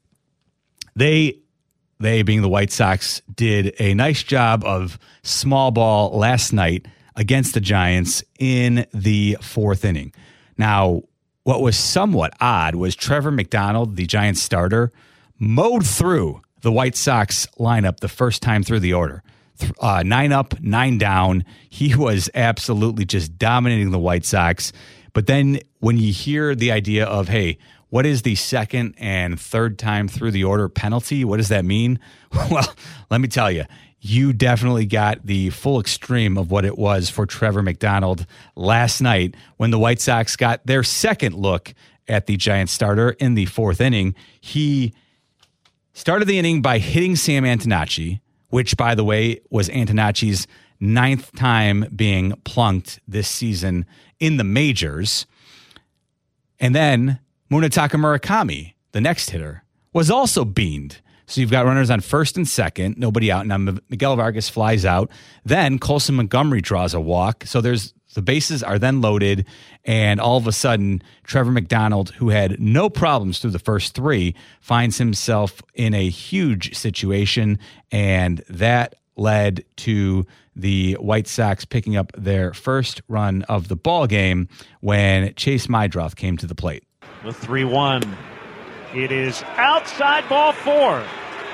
They being the White Sox, did a nice job of small ball last night against the Giants in the 4th inning. Now, what was somewhat odd was Trevor McDonald, the Giants starter, mowed through the White Sox lineup the first time through the order. 9 up, 9 down. He was absolutely just dominating the White Sox. But then when you hear the idea of, hey, what is the second and third time through the order penalty? What does that mean? Well, let me tell you. You definitely got the full extreme of what it was for Trevor McDonald last night when the White Sox got their second look at the Giants starter in the 4th inning. He started the inning by hitting Sam Antonacci, which, by the way, was Antonacci's 9th time being plunked this season in the majors. And then Munetaka Murakami, the next hitter, was also beaned. So you've got runners on first and second, nobody out. Now Miguel Vargas flies out. Then Colson Montgomery draws a walk. So the bases are then loaded, and all of a sudden, Trevor McDonald, who had no problems through the first three, finds himself in a huge situation, and that led to the White Sox picking up their first run of the ball game when Chase Meidroth came to the plate. The 3-1. It is outside, ball 4.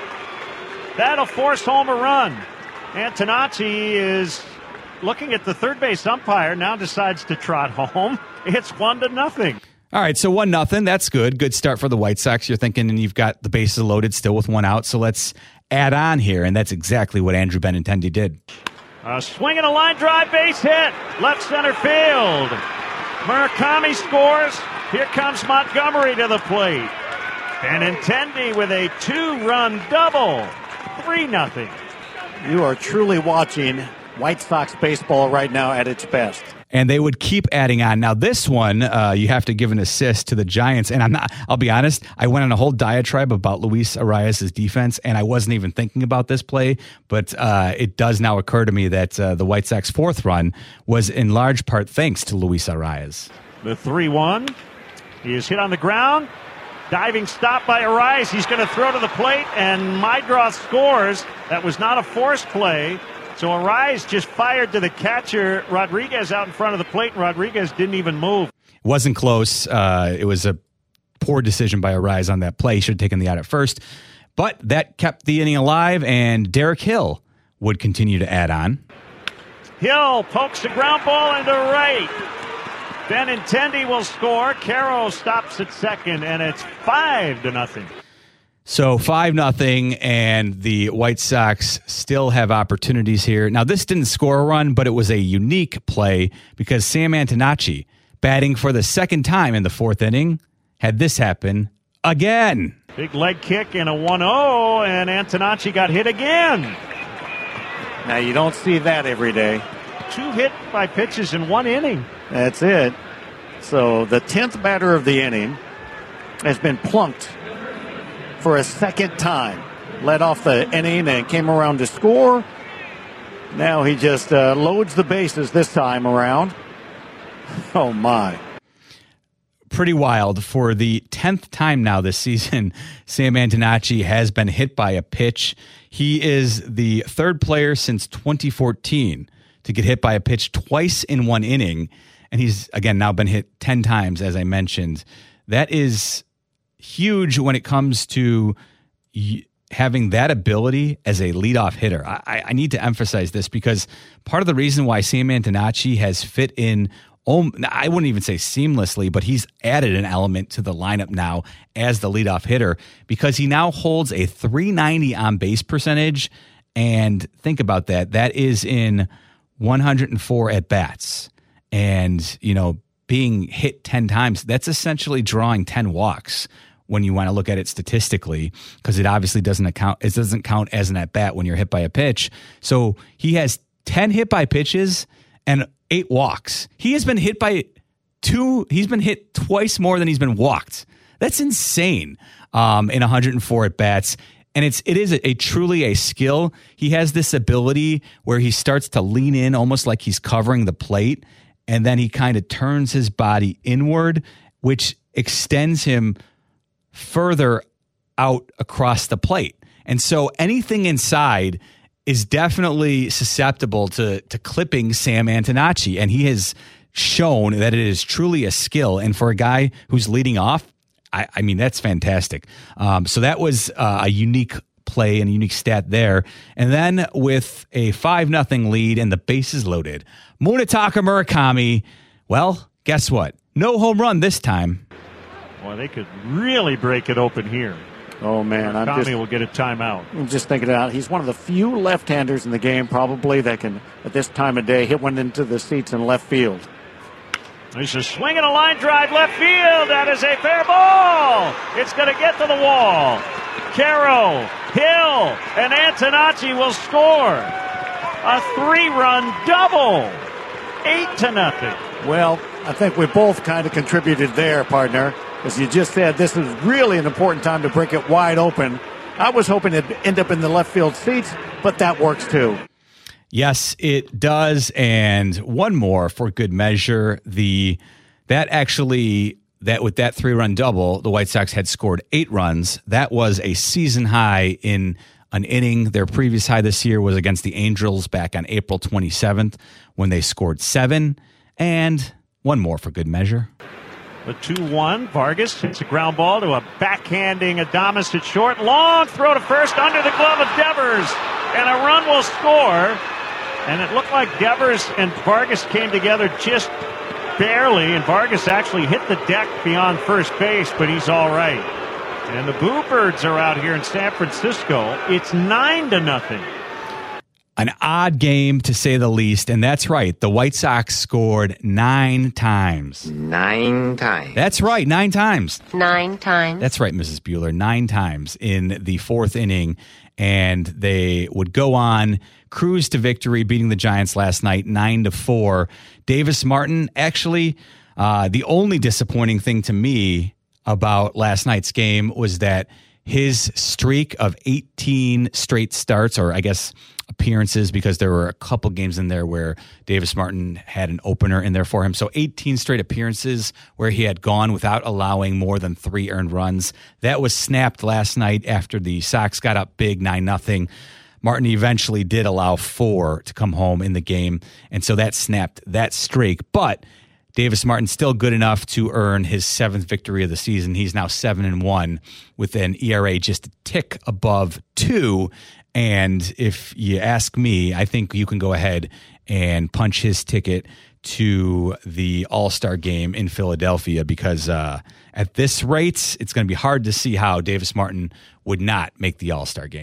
That'll force home a run. Antonacci is looking at the third base umpire, now decides to trot home. It's 1-0. All right, so 1-0. That's good. Good start for the White Sox. You're thinking, and you've got the bases loaded still with one out, so let's add on here, and that's exactly what Andrew Benintendi did. A swing and a line drive, base hit, left center field. Murakami scores. Here comes Montgomery to the plate. Benintendi with a 2-run double. 3-0. You are truly watching White Sox baseball right now at its best. And they would keep adding on. Now, this one, you have to give an assist to the Giants. And I'll be honest, I went on a whole diatribe about Luis Arias' defense, and I wasn't even thinking about this play. But it does now occur to me that the White Sox fourth run was in large part thanks to Luis Arias. The 3-1. He is hit on the ground. Diving stop by Arias. He's going to throw to the plate, and Meidroth scores. That was not a forced play. So Arias just fired to the catcher, Rodriguez, out in front of the plate, and Rodriguez didn't even move. It wasn't close. It was a poor decision by Arias on that play. He should have taken the out at first. But that kept the inning alive, and Derek Hill would continue to add on. Hill pokes the ground ball into right. Benintendi will score. Caro stops at second, and it's 5-0. So 5-0, and the White Sox still have opportunities here. Now, this didn't score a run, but it was a unique play because Sam Antonacci, batting for the second time in the fourth inning, had this happen again. Big leg kick and a 1-0, and Antonacci got hit again. Now, you don't see that every day. 2 hit by pitches in 1 inning. That's it. So the 10th batter of the inning has been plunked for a second time. Led off the inning and came around to score. Now he just loads the bases this time around. Oh, my. Pretty wild. For the 10th time now this season, Sam Antonacci has been hit by a pitch. He is the third player since 2014 to get hit by a pitch twice in 1 inning. And he's, again, now been hit 10 times, as I mentioned. That is huge when it comes to having that ability as a leadoff hitter. I need to emphasize this because part of the reason why Sam Antonacci has fit in, I wouldn't even say seamlessly, but he's added an element to the lineup now as the leadoff hitter because he now holds a .390 on base percentage. And think about that. That is in 104 at bats. And, being hit 10 times, that's essentially drawing 10 walks when you want to look at it statistically, because it obviously doesn't count as an at bat when you're hit by a pitch. So he has 10 hit by pitches and 8 walks. He has been hit by 2. He's been hit twice more than he's been walked. That's insane. In 104 at bats. And it is a truly a skill. He has this ability where he starts to lean in almost like he's covering the plate. And then he kind of turns his body inward, which extends him further out across the plate. And so anything inside is definitely susceptible to clipping Sam Antonacci. And he has shown that it is truly a skill. And for a guy who's leading off, I mean, that's fantastic. So that was a unique play and a unique stat there. And then with a 5-0 lead and the bases loaded, Munetaka Murakami, well, guess what? No home run this time. Well, they could really break it open here. Oh, man. Murakami will get a timeout. I'm just thinking out. He's one of the few left-handers in the game probably that can, at this time of day, hit one into the seats in left field. There's a swing and a line drive left field. That is a fair ball. It's going to get to the wall. Caro, Hill, and Antonacci will score. A 3-run double. 8-0. Well, I think we both kind of contributed there, partner. As you just said, this is really an important time to break it wide open. I was hoping it'd end up in the left field seats, but that works too. Yes, it does. And one more for good measure. With that 3-run double, the White Sox had scored 8 runs. That was a season high in an inning. Their previous high this year was against the Angels back on April 27th when they scored 7. And one more for good measure. The 2-1. Vargas hits a ground ball to a backhanding Adames at short. Long throw to first under the glove of Devers. And a run will score. And it looked like Devers and Vargas came together just barely. And Vargas actually hit the deck beyond first base, but he's all right. And the Boo Birds are out here in San Francisco. It's 9-0. An odd game, to say the least. And that's right. The White Sox scored 9 times. 9 times. That's right. 9 times. 9 times. That's right, Mrs. Bueller. 9 times in the 4th inning. And they would go on, cruise to victory, beating the Giants last night 9-4. Davis Martin, actually, the only disappointing thing to me about last night's game was that his streak of 18 straight starts, or I guess appearances, because there were a couple games in there where Davis Martin had an opener in there for him. So 18 straight appearances where he had gone without allowing more than 3 earned runs. That was snapped last night after the Sox got up big 9-0. Martin eventually did allow 4 to come home in the game, and so that snapped that streak. But Davis Martin's still good enough to earn his 7th victory of the season. He's now 7-1 with an ERA just a tick above 2. And if you ask me, I think you can go ahead and punch his ticket to the All-Star game in Philadelphia, because at this rate, it's going to be hard to see how Davis Martin would not make the All-Star game.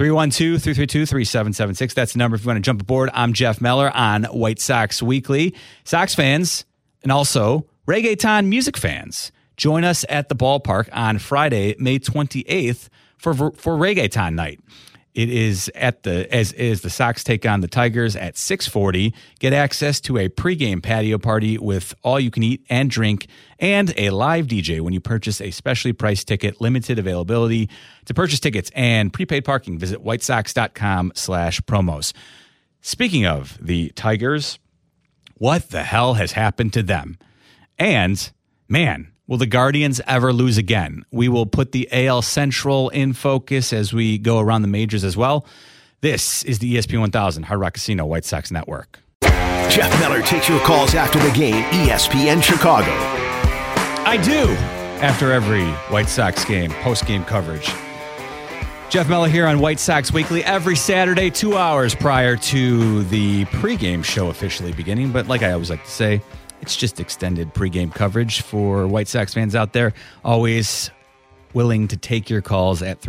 312-332-3776. That's the number if you want to jump aboard. I'm Jeff Meller on White Sox Weekly. Sox fans and also reggaeton music fans, join us at the ballpark on Friday, May 28th for reggaeton night. It is as the Sox take on the Tigers at 6:40. Get access to a pregame patio party with all you can eat and drink and a live DJ when you purchase a specially priced ticket. Limited availability. To purchase tickets and prepaid parking, visit whitesox.com/promos. Speaking of the Tigers, what the hell has happened to them? And man, will the Guardians ever lose again? We will put the AL Central in focus as we go around the majors as well. This is the ESPN 1000 Hard Rock Casino White Sox Network. Jeff Meller takes your calls after the game, ESPN Chicago. I do, after every White Sox game, post-game coverage. Jeff Meller here on White Sox Weekly every Saturday, 2 hours prior to the pregame show officially beginning. But like I always like to say, it's just extended pregame coverage for White Sox fans out there. Always willing to take your calls at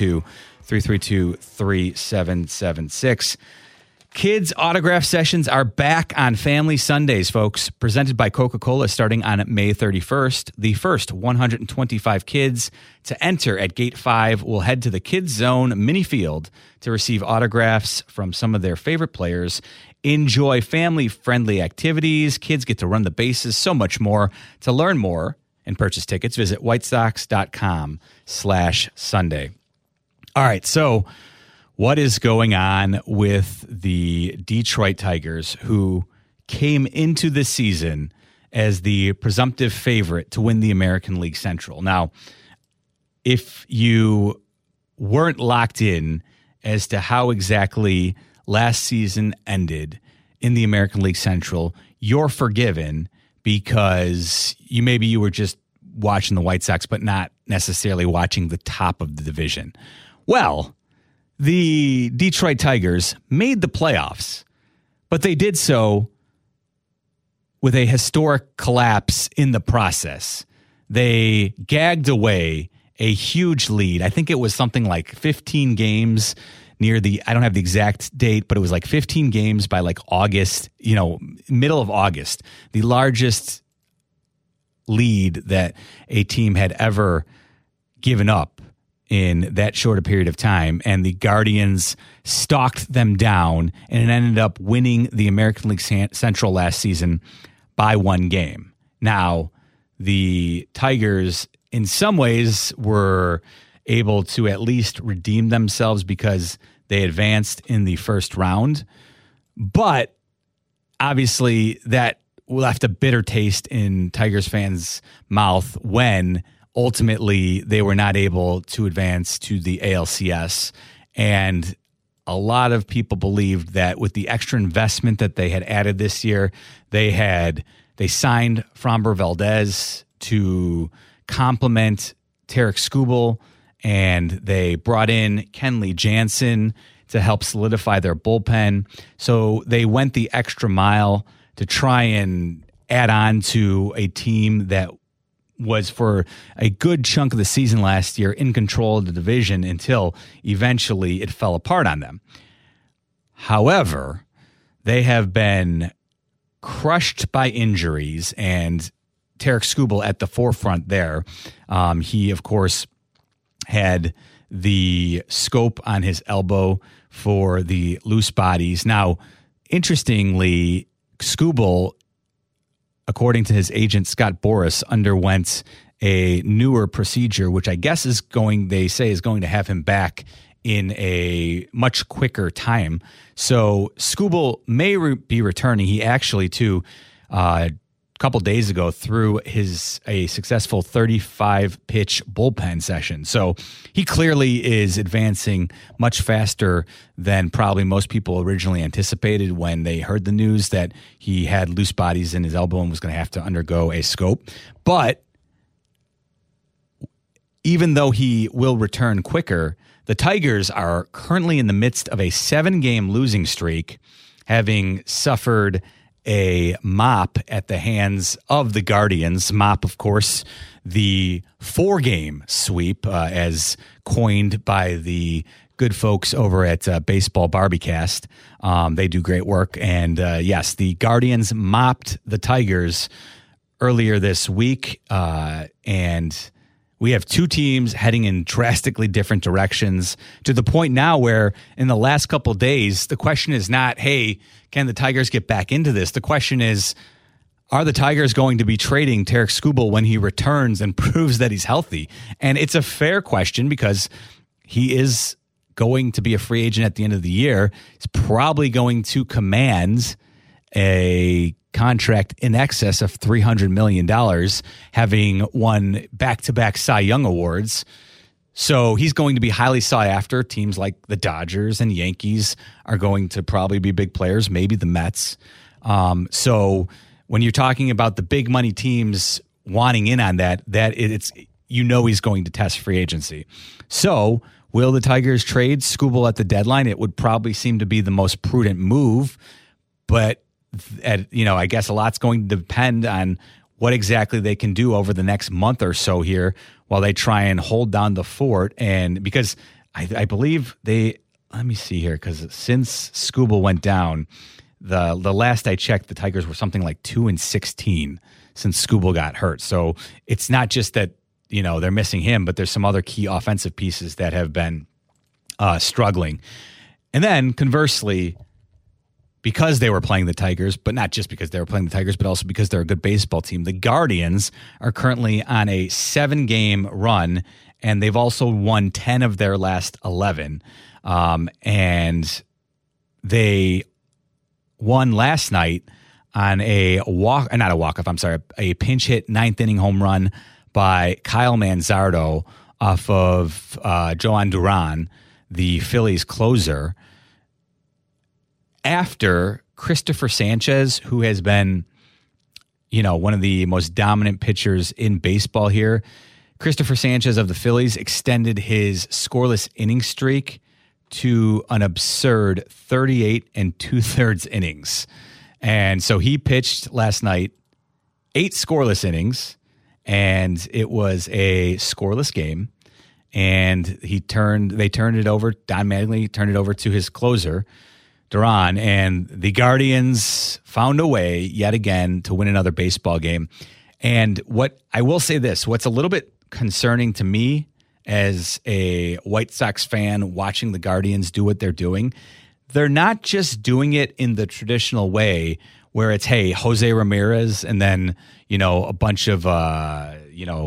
312-332-3776. Kids autograph sessions are back on Family Sundays, folks. Presented by Coca-Cola starting on May 31st. The first 125 kids to enter at Gate 5 will head to the Kids Zone mini field to receive autographs from some of their favorite players. Enjoy family-friendly activities. Kids get to run the bases, so much more. To learn more and purchase tickets, visit whitesox.com/Sunday. All right, so what is going on with the Detroit Tigers, who came into this season as the presumptive favorite to win the American League Central? Now, if you weren't locked in as to how exactly last season ended in the American League Central, you're forgiven, because you were just watching the White Sox, but not necessarily watching the top of the division. Well, the Detroit Tigers made the playoffs, but they did so with a historic collapse in the process. They gagged away a huge lead. I think it was something like 15 games near I don't have the exact date, but it was like 15 games by like August, middle of August, the largest lead that a team had ever given up in that short a period of time. And the Guardians stalked them down and ended up winning the American League Central last season by 1 game. Now, the Tigers in some ways were able to at least redeem themselves because they advanced in the first round. But obviously that left a bitter taste in Tigers fans' mouth when ultimately they were not able to advance to the ALCS. And a lot of people believed that with the extra investment that they had added this year, they signed Framber Valdez to complement Tarik Skubal, and they brought in Kenley Jansen to help solidify their bullpen. So they went the extra mile to try and add on to a team that was for a good chunk of the season last year in control of the division until eventually it fell apart on them. However, they have been crushed by injuries, and Tarik Skubal at the forefront there. He, of course, had the scope on his elbow for the loose bodies. Now, interestingly, Skubal, according to his agent Scott Boras, underwent a newer procedure, which I guess they say is going to have him back in a much quicker time. So Skubal may be returning. He actually, too, a couple days ago threw a successful 35-pitch bullpen session. So he clearly is advancing much faster than probably most people originally anticipated when they heard the news that he had loose bodies in his elbow and was going to have to undergo a scope. But even though he will return quicker, the Tigers are currently in the midst of a 7-game losing streak, having suffered a mop at the hands of the Guardians. Mop, of course, the 4-game sweep, as coined by the good folks over at Baseball Barbecast. They do great work. And yes, the Guardians mopped the Tigers earlier this week. And we have two teams heading in drastically different directions, to the point now where in the last couple of days, the question is not, hey, can the Tigers get back into this? The question is, are the Tigers going to be trading Tarik Skubal when he returns and proves that he's healthy? And it's a fair question because he is going to be a free agent at the end of the year. He's probably going to command a contract in excess of $300 million, having won back-to-back Cy Young awards. So he's going to be highly sought after. Teams like the Dodgers and Yankees are going to probably be big players, maybe the Mets. So when you're talking about the big money teams wanting in on that it's, he's going to test free agency. So will the Tigers trade Skubal at the deadline? It would probably seem to be the most prudent move, but I guess a lot's going to depend on what exactly they can do over the next month or so here while they try and hold down the fort. And because I believe let me see here, because since Skubal went down, the last I checked, the Tigers were something like 2-16 since Skubal got hurt. So it's not just that, they're missing him, but there's some other key offensive pieces that have been struggling. And then conversely, because they were playing the Tigers, but not just because they were playing the Tigers, but also because they're a good baseball team, the Guardians are currently on a 7-game run, and they've also won 10 of their last 11. And they won last night on a pinch hit 9th-inning home run by Kyle Manzardo off of Joan Duran, the Phillies closer, after Christopher Sanchez, who has been, one of the most dominant pitchers in baseball here. Christopher Sanchez of the Phillies extended his scoreless inning streak to an absurd 38 2/3 innings. And so he pitched last night 8 scoreless innings, and it was a scoreless game. And Don Mattingly turned it over to his closer, Duran, and the Guardians found a way yet again to win another baseball game. And what I will say what's a little bit concerning to me as a White Sox fan watching the Guardians do what they're doing, they're not just doing it in the traditional way where it's, hey, Jose Ramirez and then, a bunch of,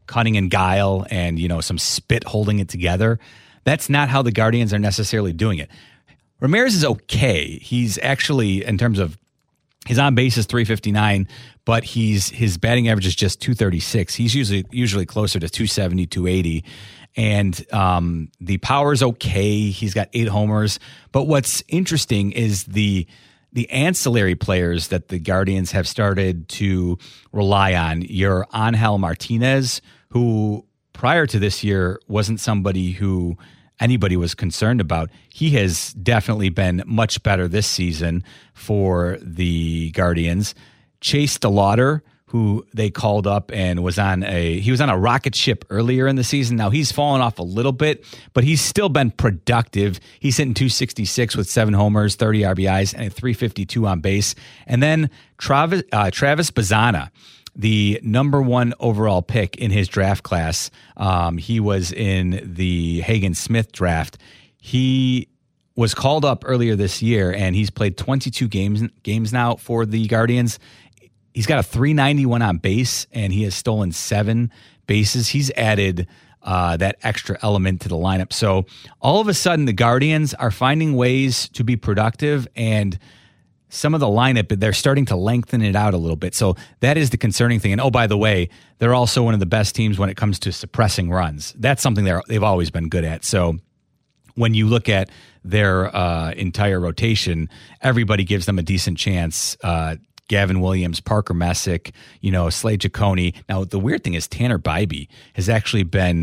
cunning and guile and, some spit holding it together. That's not how the Guardians are necessarily doing it. Ramirez is okay. He's actually, in terms of his on base is 359, but his batting average is just 236. He's usually closer to 270, 280. And the power's okay. He's got 8 homers. But what's interesting is the ancillary players that the Guardians have started to rely on. Your Angel Martinez, who prior to this year wasn't somebody who anybody was concerned about. He has definitely been much better this season for the Guardians. Chase DeLauder, who they called up and was on a rocket ship earlier in the season. Now he's fallen off a little bit, but he's still been productive. He's hitting 266 with 7 homers, 30 RBIs, and a 352 on base. And then Travis Bazzana, the number 1 overall pick in his draft class. He was in the Hagen Smith draft. He was called up earlier this year, and he's played 22 games now for the Guardians. He's got a 391 on base, and he has stolen 7 bases. He's added that extra element to the lineup. So all of a sudden, the Guardians are finding ways to be productive, and some of the lineup, they're starting to lengthen it out a little bit. So that is the concerning thing. And oh, by the way, they're also one of the best teams when it comes to suppressing runs. That's something they've always been good at. So when you look at their entire rotation, everybody gives them a decent chance. Gavin Williams, Parker Messick, Slade Ciccone. Now, the weird thing is Tanner Bybee has actually been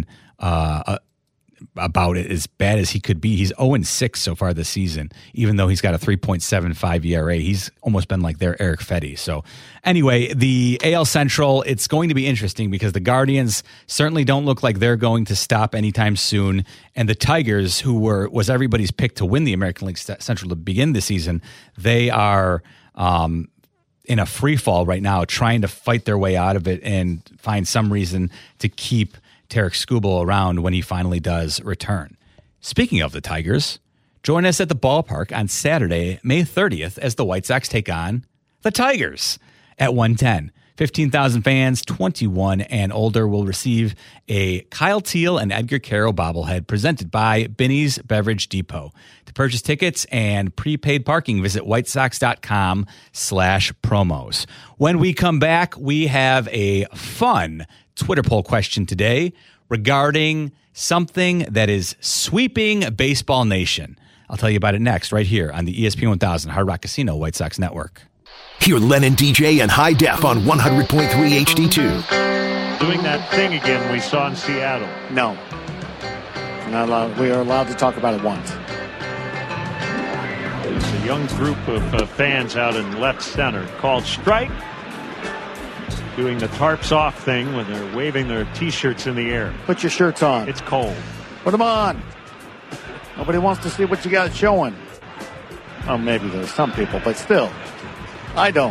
about it as bad as he could be. He's 0-6 so far this season, even though he's got a 3.75 ERA. He's almost been like their Eric Fetty. So anyway, the AL Central, it's going to be interesting because the Guardians certainly don't look like they're going to stop anytime soon. And the Tigers, who was everybody's pick to win the American League Central to begin the season, they are in a free fall right now, trying to fight their way out of it and find some reason to keep Tarik Skubal around when he finally does return. Speaking of the Tigers, join us at the ballpark on Saturday, May 30th, as the White Sox take on the Tigers at 1:10. 15,000 fans, 21 and older, will receive a Kyle Teal and Edgar Caro bobblehead presented by Binny's Beverage Depot. To purchase tickets and prepaid parking, visit whitesox.com/promos. When we come back, we have a fun Twitter poll question today regarding something that is sweeping baseball nation. I'll tell you about it next, right here on the ESPN 1000 Hard Rock Casino White Sox Network. Hear Lennon DJ and High Def on 100.3 HD2. Doing that thing again we saw in Seattle. No. Not allowed. We are allowed to talk about it once. There's a young group of fans out in left center called Strike, doing the tarps off thing when they're waving their T-shirts in the air. Put your shirts on. It's cold. Put them on. Nobody wants to see what you got showing. Oh, maybe there's some people, but still, I don't.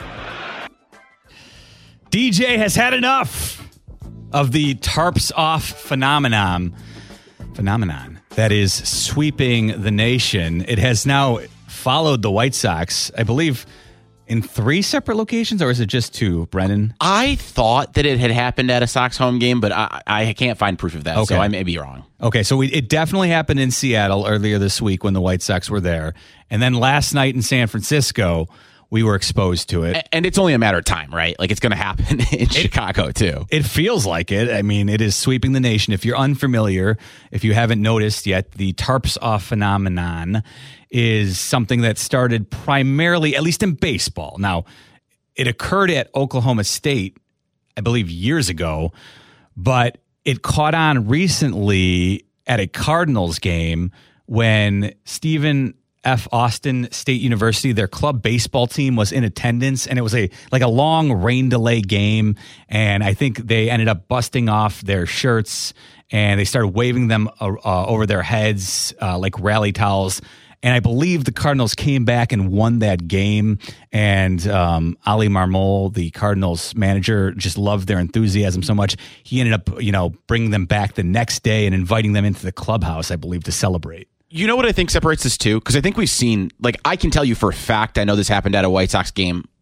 DJ has had enough of the tarps off phenomenon that is sweeping the nation. It has now followed the White Sox, I believe, in 3 separate locations, or is it just 2, Brennan? I thought that it had happened at a Sox home game, but I can't find proof of that, so I may be wrong. Okay, so it definitely happened in Seattle earlier this week when the White Sox were there. And then last night in San Francisco, we were exposed to it. And it's only a matter of time, right? Like, it's going to happen in Chicago, too. It feels like it. I mean, it is sweeping the nation. If you're unfamiliar, if you haven't noticed yet, the tarps off phenomenon is something that started primarily, at least in baseball. Now, it occurred at Oklahoma State, I believe, years ago, but it caught on recently at a Cardinals game when Stephen F. Austin State University, their club baseball team, was in attendance, and it was a long rain delay game, and I think they ended up busting off their shirts, and they started waving them over their heads like rally towels. And I believe the Cardinals came back and won that game. And Ali Marmol, the Cardinals manager, just loved their enthusiasm so much. He ended up, bringing them back the next day and inviting them into the clubhouse, I believe, to celebrate. You know what I think separates this too? Because I think we've seen, I can tell you for a fact, I know this happened at a White Sox game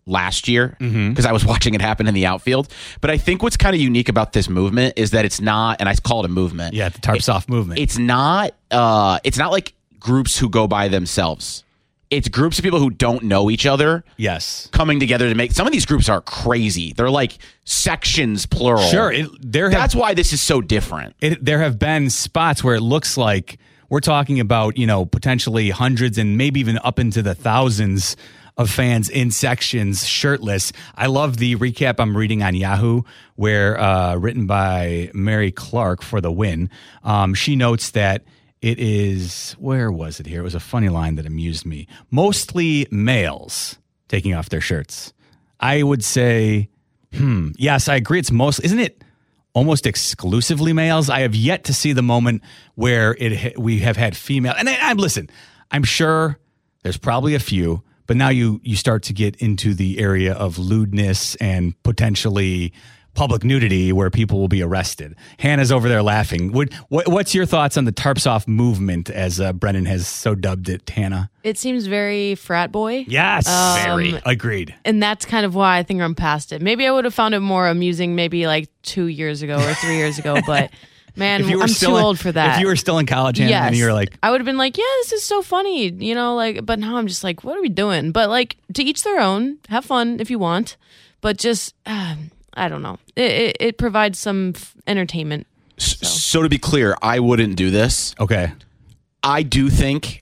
last year because I was watching it happen in the outfield. But I think what's kind of unique about this movement is that it's not, and I call it a movement. Yeah, the Tarps Off movement. It's not like groups who go by themselves. It's groups of people who don't know each other. Yes. Coming together to make, some of these groups are crazy. They're like sections plural. Sure. That's why this is so different. There have been spots where it looks like we're talking about, potentially hundreds and maybe even up into the thousands of fans in sections shirtless. I love the recap I'm reading on Yahoo, where written by Mary Clark for The Win. She notes that it is, where was it here? It was a funny line that amused me. Mostly males taking off their shirts. I would say, yes, I agree. It's isn't it almost exclusively males? I have yet to see the moment where we have had female. And listen, I'm sure there's probably a few, but now you start to get into the area of lewdness and potentially public nudity where people will be arrested. Hannah's over there laughing. What's your thoughts on the Tarps Off movement, as Brennan has so dubbed it, Hannah? It seems very frat boy. Yes, very. Agreed. And that's kind of why I think I'm past it. Maybe I would have found it more amusing maybe like 2 years ago or 3 years ago, but man, I'm too old for that. If you were still in college, Hannah, and you were like, I would have been like, yeah, this is so funny, but now I'm just like, what are we doing? But like, to each their own. Have fun if you want, but just I don't know. It provides some entertainment. So to be clear, I wouldn't do this. Okay. I do think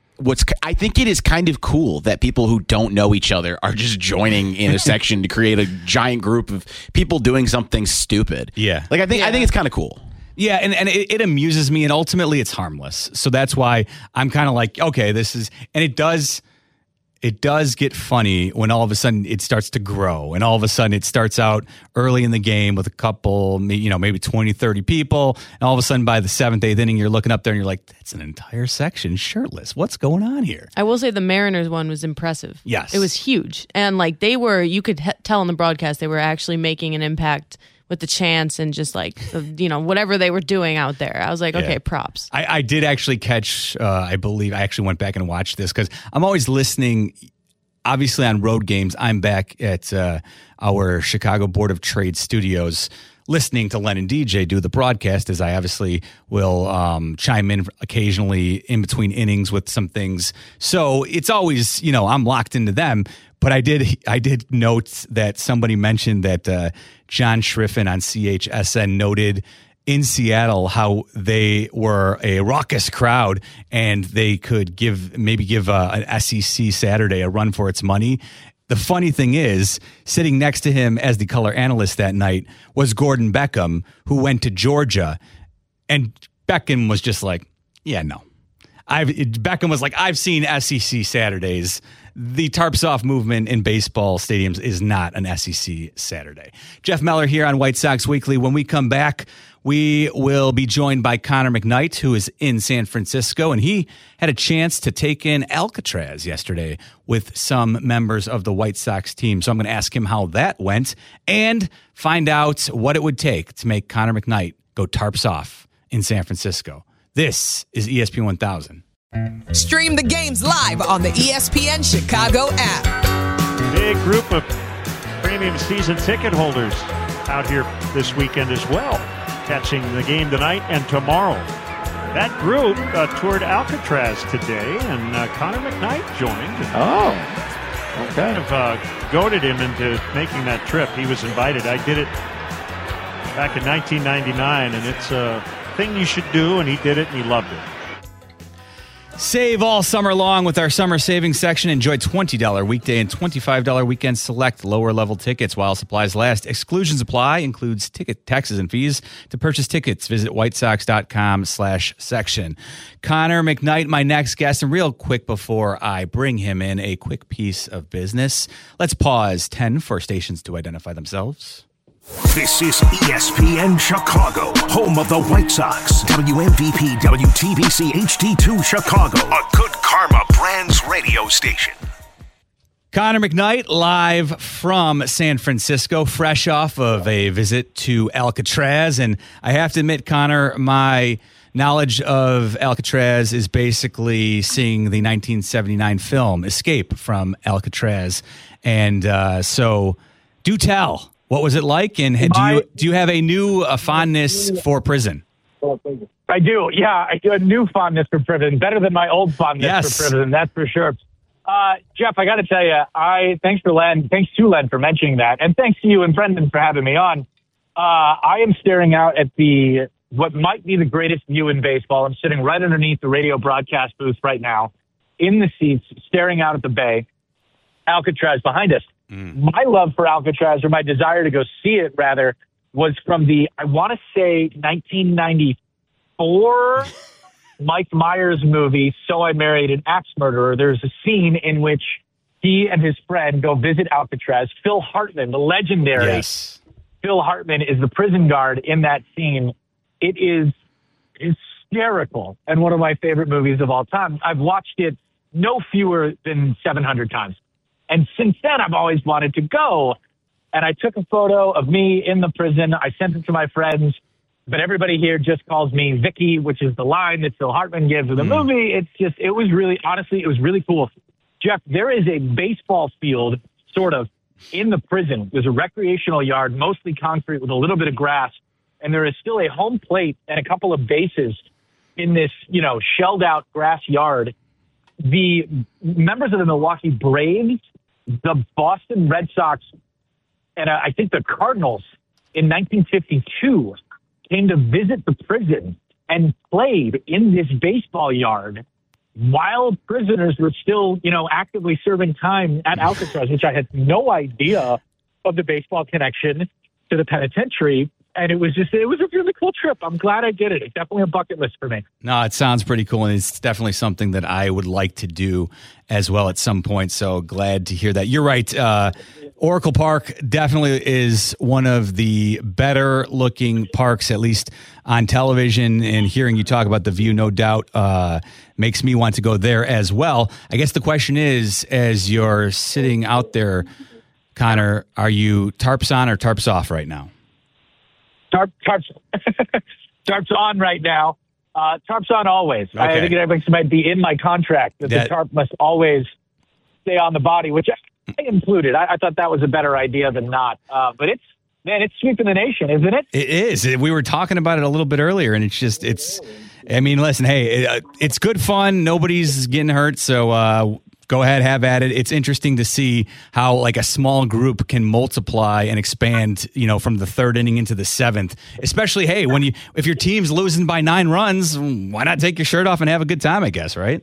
I think it is kind of cool that people who don't know each other are just joining in a section to create a giant group of people doing something stupid. Yeah. Like I think it's kind of cool. Yeah, and it amuses me, and ultimately it's harmless. So that's why I'm kind of like, okay, this is, and it does get funny when all of a sudden it starts to grow, and all of a sudden it starts out early in the game with a couple, maybe 20, 30 people, and all of a sudden by the 7th, 8th inning, you're looking up there and you're like, that's an entire section shirtless. What's going on here? I will say the Mariners one was impressive. Yes. It was huge. And like you could tell in the broadcast, they were actually making an impact with the chants and just like, whatever they were doing out there. I was like, okay, props. I did actually catch, I believe, I actually went back and watched this because I'm always listening, obviously on road games. I'm back at our Chicago Board of Trade studios listening to Len and DJ do the broadcast, as I obviously will chime in occasionally in between innings with some things. So it's always, I'm locked into them. But I did note that somebody mentioned that John Schriffen on CHSN noted in Seattle how they were a raucous crowd and they could give an SEC Saturday a run for its money. The funny thing is, sitting next to him as the color analyst that night was Gordon Beckham, who went to Georgia, and Beckham was just like, yeah, no. Beckham was like, I've seen SEC Saturdays. The Tarps Off movement in baseball stadiums is not an SEC Saturday. Jeff Meller here on White Sox Weekly. When we come back, we will be joined by Connor McKnight, who is in San Francisco, and he had a chance to take in Alcatraz yesterday with some members of the White Sox team. So I'm going to ask him how that went and find out what it would take to make Connor McKnight go Tarps Off in San Francisco. This is ESPN 1000. Stream the games live on the ESPN Chicago app. Big group of premium season ticket holders out here this weekend as well, catching the game tonight and tomorrow. That group toured Alcatraz today, and Connor McKnight joined. Oh, okay. Kind of goaded him into making that trip. He was invited. I did it back in 1999, and it's a thing you should do, and he did it, and he loved it. Save all summer long with our summer savings section. Enjoy $20 weekday and $25 weekend select lower level tickets while supplies last. Exclusions apply, includes ticket taxes and fees. To purchase tickets, visit whitesox.com/section. Connor McKnight, my next guest. And real quick before I bring him in, a quick piece of business. Let's pause 10 for stations to identify themselves. This is ESPN Chicago, home of the White Sox. WMVP WTBC HD2 Chicago, a Good Karma Brands radio station. Connor McKnight live from San Francisco, fresh off of a visit to Alcatraz. And I have to admit, Connor, my knowledge of Alcatraz is basically seeing the 1979 film Escape from Alcatraz. And so do tell, what was it like? And do you have a new fondness for prison? I do. Yeah, I do a new fondness for prison. Better than my old fondness for prison, that's for sure. Jeff, I got to tell you, thanks to Len for mentioning that. And thanks to you and Brendan for having me on. I am staring out at what might be the greatest view in baseball. I'm sitting right underneath the radio broadcast booth right now in the seats, staring out at the bay. Alcatraz behind us. My love for Alcatraz, or my desire to go see it rather, was from I want to say 1994 Mike Myers movie, So I Married an Axe Murderer. There's a scene in which he and his friend go visit Alcatraz. Phil Hartman, the legendary Phil Hartman, is the prison guard in that scene. It is hysterical and one of my favorite movies of all time. I've watched it no fewer than 700 times. And since then, I've always wanted to go. And I took a photo of me in the prison. I sent it to my friends. But everybody here just calls me Vicky, which is the line that Phil Hartman gives in the movie. It was really cool. Jeff, there is a baseball field, sort of, in the prison. There's a recreational yard, mostly concrete with a little bit of grass. And there is still a home plate and a couple of bases in this, shelled out grass yard. The members of the Milwaukee Braves, the Boston Red Sox, and I think the Cardinals in 1952 came to visit the prison and played in this baseball yard while prisoners were still, actively serving time at Alcatraz, which I had no idea of the baseball connection to the penitentiary. And it was a really cool trip. I'm glad I did it. It's definitely a bucket list for me. No, it sounds pretty cool. And it's definitely something that I would like to do as well at some point. So glad to hear that. You're right. Oracle Park definitely is one of the better looking parks, at least on television, and hearing you talk about the view, no doubt, makes me want to go there as well. I guess the question is, as you're sitting out there, Connor, are you tarps on or tarps off right now? Tarps on right now. Tarps on always. Okay. I think it might be in my contract that the tarp must always stay on the body, which I included. I thought that was a better idea than not. But it's sweeping the nation, isn't it? It is. We were talking about it a little bit earlier, and listen, hey, it's good fun. Nobody's getting hurt, so go ahead, have at it. It's interesting to see how like a small group can multiply and expand, from the third inning into the seventh. Especially, hey, if your team's losing by 9 runs, why not take your shirt off and have a good time, I guess, right?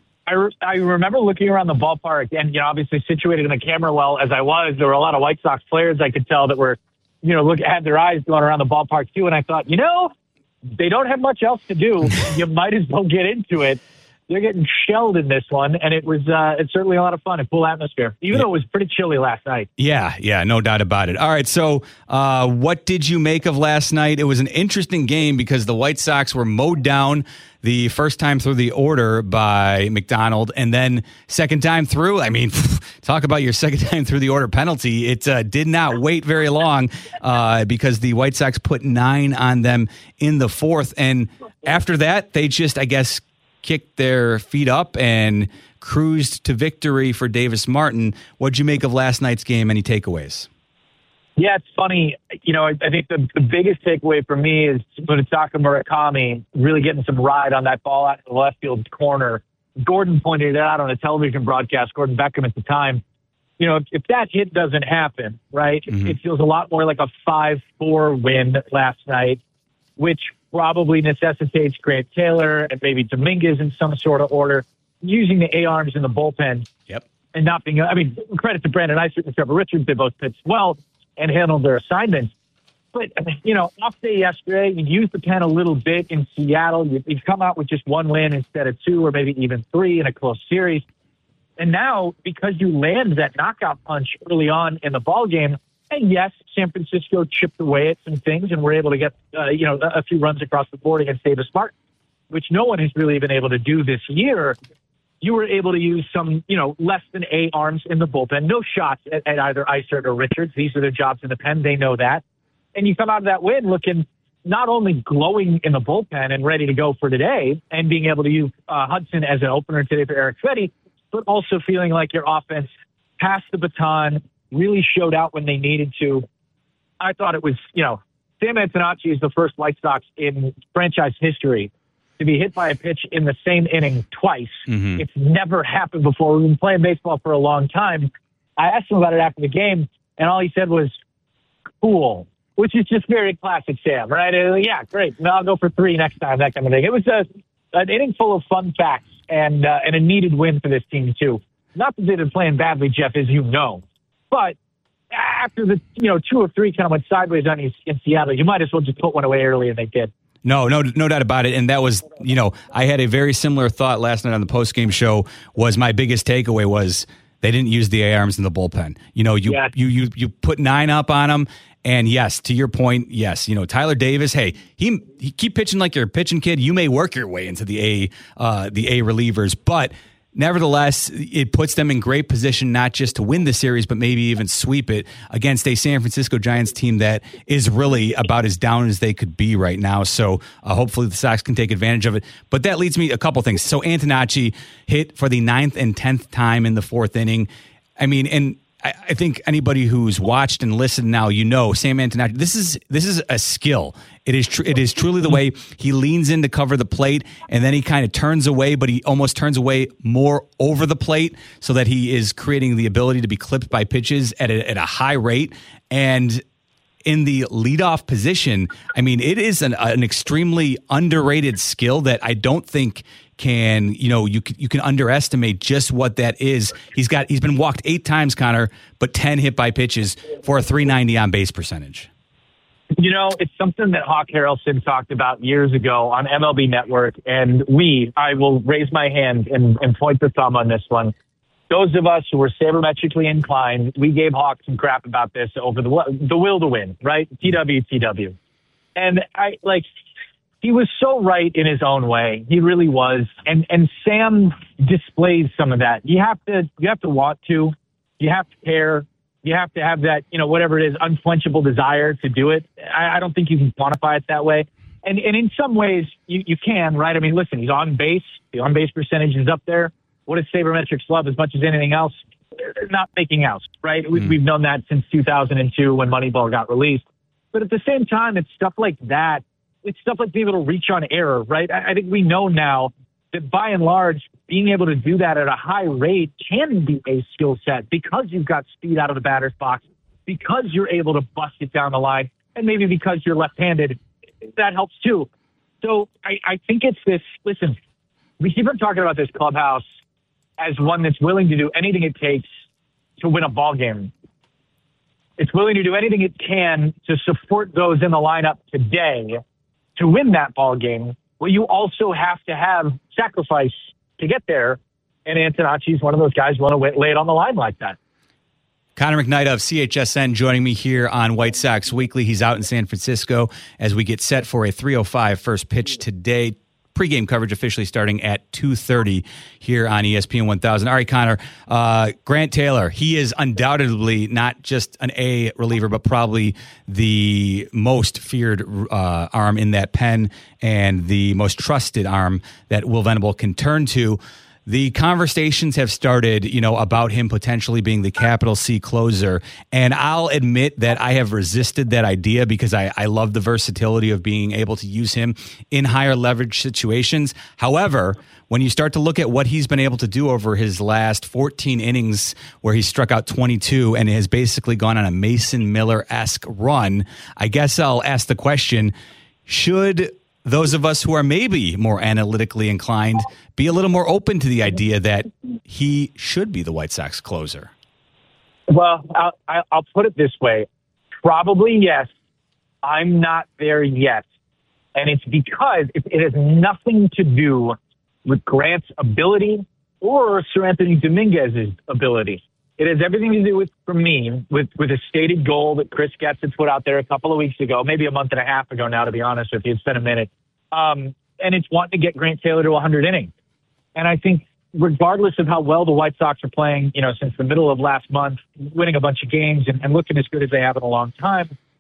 I remember looking around the ballpark and, obviously situated in the camera well as I was, there were a lot of White Sox players I could tell that were, had their eyes going around the ballpark too. And I thought, they don't have much else to do. You might as well get into it. They're getting shelled in this one, and it's certainly a lot of fun, a cool atmosphere, even though it was pretty chilly last night. Yeah, no doubt about it. All right, so what did you make of last night? It was an interesting game because the White Sox were mowed down the first time through the order by McDonald, and then second time through, talk about your second time through the order penalty. It did not wait very long because the White Sox put 9 on them in the fourth, and after that, they just, I guess, kicked their feet up and cruised to victory for Davis Martin. What'd you make of last night's game? Any takeaways? Yeah, it's funny. I think the biggest takeaway for me is Munetaka Murakami really getting some ride on that ball out in the left field corner. Gordon pointed it out on a television broadcast, Gordon Beckham at the time. If that hit doesn't happen, right, it feels a lot more like a 5-4 win last night, which probably necessitates Grant Taylor and maybe Dominguez in some sort of order, using the A-arms in the bullpen. Yep. And not being, credit to Brandon Eisert and Trevor Richards. They both pitched well and handled their assignments. But, off day yesterday, you used the pen a little bit in Seattle. You've come out with just 1 win instead of 2 or maybe even 3 in a close series. And now, because you land that knockout punch early on in the ballgame, and yes, San Francisco chipped away at some things and were able to get, a few runs across the board against Davis Martin, which no one has really been able to do this year. You were able to use some, less than A arms in the bullpen. No shots at either Eisert or Richards. These are their jobs in the pen. They know that. And you come out of that win looking, not only glowing in the bullpen and ready to go for today and being able to use Hudson as an opener today for Eric Fedde, but also feeling like your offense passed the baton, really showed out when they needed to. I thought it was, Sam Antonacci is the first White Sox in franchise history to be hit by a pitch in the same inning twice. Mm-hmm. It's never happened before. We've been playing baseball for a long time. I asked him about it after the game, and all he said was, cool, which is just very classic Sam, right? Yeah, great. No, I'll go for 3 next time, that kind of thing. It was an inning full of fun facts and a needed win for this team, too. Not that they've been playing badly, Jeff, as you know, but after the 2 or 3 kind of went sideways on you in Seattle, you might as well just put one away early, and they did. No doubt about it. And that was, I had a very similar thought last night on the postgame show. Was my biggest takeaway was they didn't use the A-arms in the bullpen. You put 9 up on them. And yes, to your point, yes, Tyler Davis, hey, he keep pitching like you're a pitching kid. You may work your way into the A relievers, but nevertheless, it puts them in great position not just to win the series, but maybe even sweep it against a San Francisco Giants team that is really about as down as they could be right now. So hopefully the Sox can take advantage of it. But that leads me a couple things. So Antonacci hit for the 9th and 10th time in the 4th inning. I mean, and I think anybody who's watched and listened now, Sam Antonacci, this is a skill. It is truly the way he leans in to cover the plate, and then he kind of turns away, but he almost turns away more over the plate so that he is creating the ability to be clipped by pitches at a high rate. And in the leadoff position, I mean, it is an extremely underrated skill that I don't think can, you can underestimate just what that is. He's been walked 8 times, Connor, but 10 hit by pitches for a .390 on base percentage. It's something that Hawk Harrelson talked about years ago on MLB Network, and I will raise my hand and point the thumb on this one. Those of us who were sabermetrically inclined, we gave Hawk some crap about this over the will to win, right? TW. And he was so right in his own way. He really was. And Sam displays some of that. You have to want to. You have to care. You have to have that, whatever it is, unflinchable desire to do it. I don't think you can quantify it that way. And in some ways, you can, right? I mean, listen, he's on base. The on-base percentage is up there. What does sabermetrics love as much as anything else? Not making outs, right? We've known that since 2002 when Moneyball got released. But at the same time, it's stuff like that. It's stuff like being able to reach on error, right? I think we know now that by and large, being able to do that at a high rate can be a skill set because you've got speed out of the batter's box, because you're able to bust it down the line, and maybe because you're left-handed, that helps too. So I think it's this, listen, we keep on talking about this clubhouse as one that's willing to do anything it takes to win a ball game. It's willing to do anything it can to support those in the lineup today to win that ball game. Well, you also have to have sacrifice to get there. And Antonacci is one of those guys who want to lay it on the line like that. Connor McKnight of CHSN joining me here on White Sox Weekly. He's out in San Francisco as we get set for a 3:05 first pitch today. Pre-game coverage officially starting at 2:30 here on ESPN 1000. All right, Connor, Grant Taylor, he is undoubtedly not just an A reliever, but probably the most feared arm in that pen and the most trusted arm that Will Venable can turn to. The conversations have started, about him potentially being the capital C closer. And I'll admit that I have resisted that idea because I love the versatility of being able to use him in higher leverage situations. However, when you start to look at what he's been able to do over his last 14 innings where he struck out 22 and has basically gone on a Mason Miller-esque run, I guess I'll ask the question, should those of us who are maybe more analytically inclined be a little more open to the idea that he should be the White Sox closer? Well, I'll put it this way. Probably yes. I'm not there yet. And it's because it has nothing to do with Grant's ability or Sir Anthony Dominguez's ability. It has everything to do with, for me, with a stated goal that Chris Getz had put out there a couple of weeks ago, maybe a month and a half ago now, to be honest with you. It's been a minute. And it's wanting to get Grant Taylor to 100 innings. And I think regardless of how well the White Sox are playing, since the middle of last month, winning a bunch of games and looking as good as they have in a long time,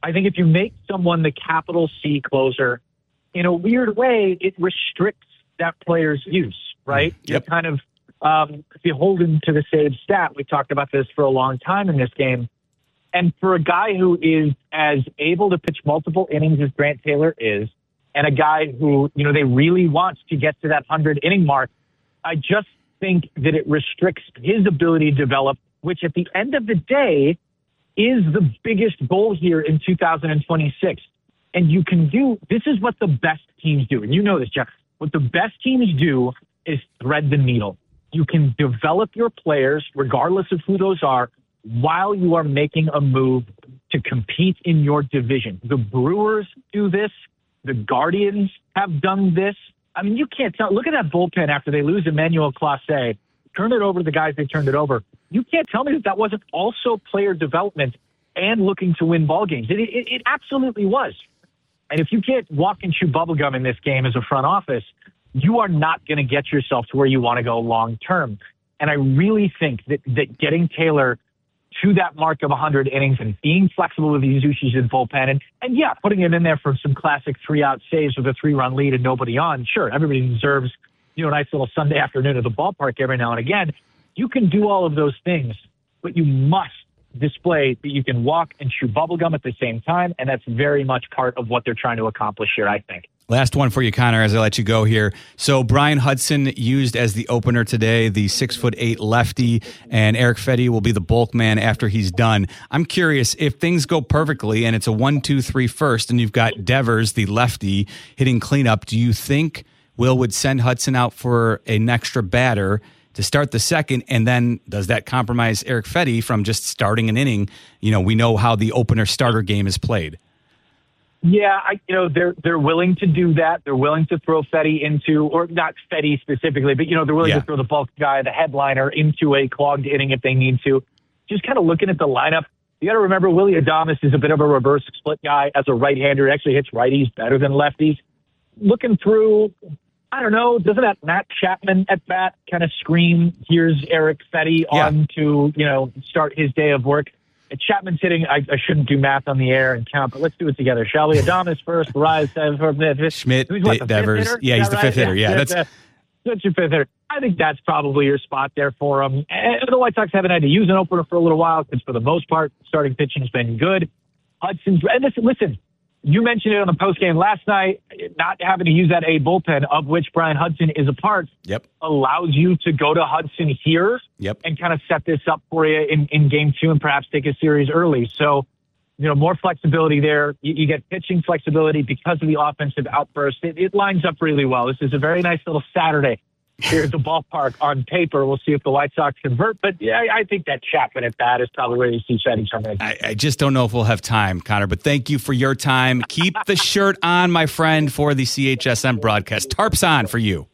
I think if you make someone the capital C closer, in a weird way, it restricts that player's use, right? Yep. You're kind of beholden to the saved stat. We talked about this for a long time in this game. And for a guy who is as able to pitch multiple innings as Grant Taylor is, and a guy who, they really want to get to that 100-inning mark, I just think that it restricts his ability to develop, which at the end of the day is the biggest goal here in 2026. And you can do, this is what the best teams do. And you know this, Jeff. What the best teams do is thread the needle. You can develop your players, regardless of who those are, while you are making a move to compete in your division. The Brewers do this. The Guardians have done this. I mean, you can't tell. Look at that bullpen after they lose Emmanuel Clase. Turn it over to the guys they turned it over. You can't tell me that wasn't also player development and looking to win ball games. It absolutely was. And if you can't walk and chew bubblegum in this game as a front office, you are not going to get yourself to where you want to go long term. And I really think that getting Taylor to that mark of 100 innings and being flexible with these Uzushi's in bullpen and putting him in there for some classic 3-out saves with a 3-run lead and nobody on. Sure, everybody deserves, a nice little Sunday afternoon at the ballpark every now and again. You can do all of those things, but you must display that you can walk and chew bubblegum at the same time, and that's very much part of what they're trying to accomplish here, I think. Last one for you, Connor, as I let you go here. So Brian Hudson used as the opener today, the 6'8" lefty, and Erick Fedde will be the bulk man after he's done. I'm curious, if things go perfectly and it's a 1-2-3 first, and you've got Devers, the lefty, hitting cleanup, do you think Will would send Hudson out for an extra batter to start the second, and then does that compromise Erick Fedde from just starting an inning? We know how the opener starter game is played. Yeah, they're willing to do that. They're willing to throw Fedde into, or not Fedde specifically, but they're willing to throw the bulk guy, the headliner, into a clogged inning if they need to. Just kind of looking at the lineup, you got to remember Willy Adames is a bit of a reverse split guy as a right-hander. He actually hits righties better than lefties. Looking through, I don't know, doesn't that Matt Chapman at bat kind of scream, here's Erick Fedde on to, start his day of work? Chapman's hitting, I shouldn't do math on the air and count, but let's do it together, shall we? Adames first, Rise, Schmidt, Devers. Yeah, he's the fifth hitter. Yeah, that's your fifth hitter. I think that's probably your spot there for him. And the White Sox haven't had to use an opener for a little while because for the most part, starting pitching has been good. Hudson's, and listen, you mentioned it on the postgame last night, not having to use that A bullpen, of which Brian Hudson is a part, allows you to go to Hudson here and kind of set this up for you in game 2 and perhaps take a series early. So, more flexibility there. You get pitching flexibility because of the offensive outburst. It lines up really well. This is a very nice little Saturday here at the ballpark on paper. We'll see if the White Sox convert. But I think that Chapman at bat is probably where you see Fedde something. I just don't know if we'll have time, Connor, but thank you for your time. Keep the shirt on, my friend, for the CHSN broadcast. Tarp's on for you.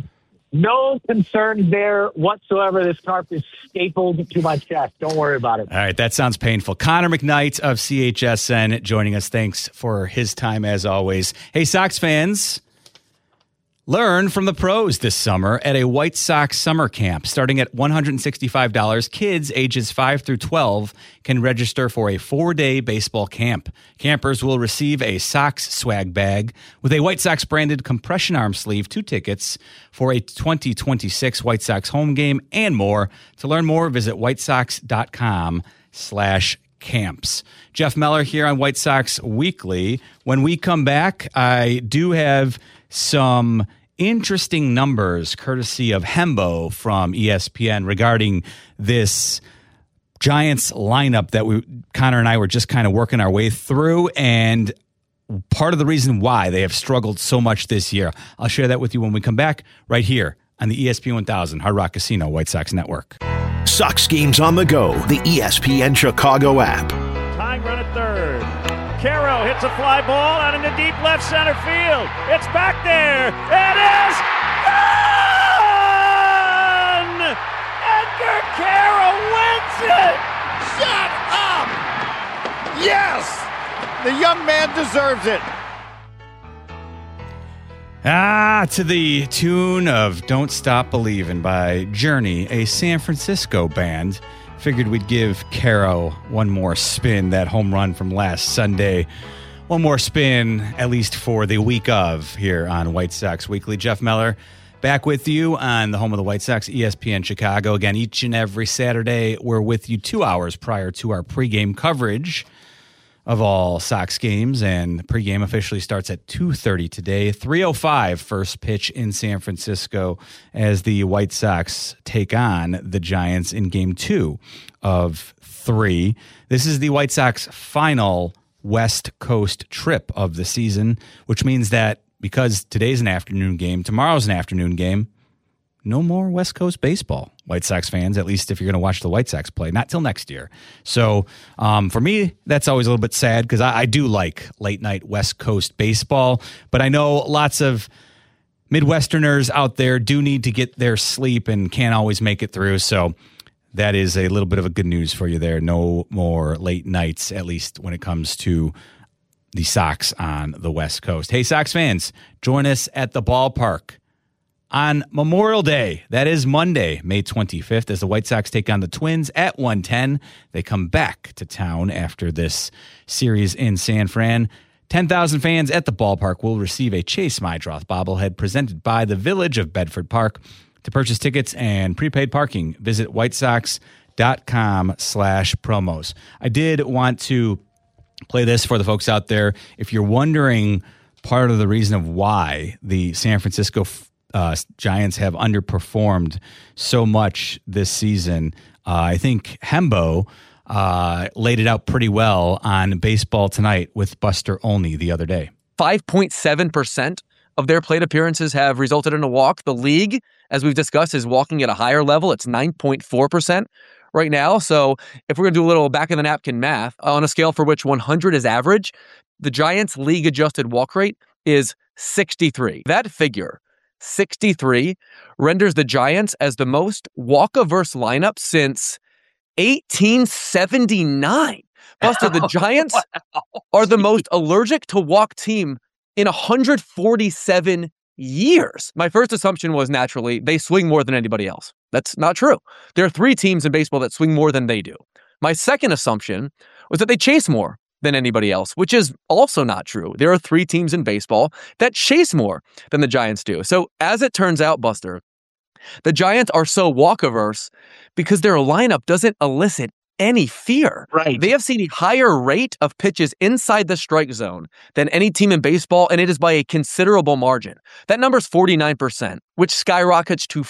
No concerns there whatsoever. This tarp is stapled to my chest. Don't worry about it. All right, that sounds painful. Connor McKnight of CHSN joining us. Thanks for his time, as always. Hey, Sox fans, learn from the pros this summer at a White Sox summer camp. Starting at $165, kids ages 5 through 12 can register for a 4-day baseball camp. Campers will receive a Sox swag bag with a White Sox branded compression arm sleeve, 2 tickets for a 2026 White Sox home game, and more. To learn more, visit whitesox.com/camps. Jeff Meller here on White Sox Weekly. When we come back, I do have some interesting numbers courtesy of Hembo from ESPN regarding this Giants lineup that Connor and I were just kind of working our way through, and part of the reason why they have struggled so much this year. I'll share that with you when we come back right here on the ESPN 1000 Hard Rock Casino White Sox Network. Sox games on the go, the ESPN Chicago app. Tying run at third. Caro hits a fly ball out into deep left center field. It's back there. It is gone! Edgar Caro wins it! Shut up! Yes! The young man deserves it. To the tune of Don't Stop Believin' by Journey, a San Francisco band figured we'd give Caro one more spin, that home run from last Sunday. One more spin, at least for the week of, here on White Sox Weekly. Jeff Meller back with you on the home of the White Sox, ESPN Chicago. Again, each and every Saturday, we're with you 2 hours prior to our pregame coverage of all Sox games, and pregame officially starts at 2:30 today. 3:05 first pitch in San Francisco as the White Sox take on the Giants in Game 2 of 3. This is the White Sox final West Coast trip of the season, which means that because today's an afternoon game, tomorrow's an afternoon game, no more West Coast baseball, White Sox fans, at least if you're going to watch the White Sox play, not till next year. So for me, that's always a little bit sad because I do like late night West Coast baseball, but I know lots of Midwesterners out there do need to get their sleep and can't always make it through. So that is a little bit of a good news for you there. No more late nights, at least when it comes to the Sox on the West Coast. Hey, Sox fans, join us at the ballpark on Memorial Day. That is Monday, May 25th, as the White Sox take on the Twins at 1:10. They come back to town after this series in San Fran. 10,000 fans at the ballpark will receive a Chase Mydroth bobblehead presented by the Village of Bedford Park. To purchase tickets and prepaid parking, visit whitesox.com/promos. I did want to play this for the folks out there. If you're wondering part of the reason of why the San Francisco Giants have underperformed so much this season, I think Hembo laid it out pretty well on Baseball Tonight with Buster Olney the other day. 5.7% of their plate appearances have resulted in a walk. The league, as we've discussed, is walking at a higher level. It's 9.4% right now. So if we're going to do a little back-of-the-napkin math, on a scale for which 100 is average, the Giants' league-adjusted walk rate is 63. That figure, 63, renders the Giants as the most walk-averse lineup since 1879. Buster, the Giants are the most allergic to walk team in 147 years. My first assumption was naturally they swing more than anybody else. That's not true. There are 3 teams in baseball that swing more than they do. My second assumption was that they chase more than anybody else, which is also not true. There are 3 teams in baseball that chase more than the Giants do. So as it turns out, Buster, the Giants are so walk-averse because their lineup doesn't elicit any fear. Right. They have seen a higher rate of pitches inside the strike zone than any team in baseball, and it is by a considerable margin. That number is 49%, which skyrockets to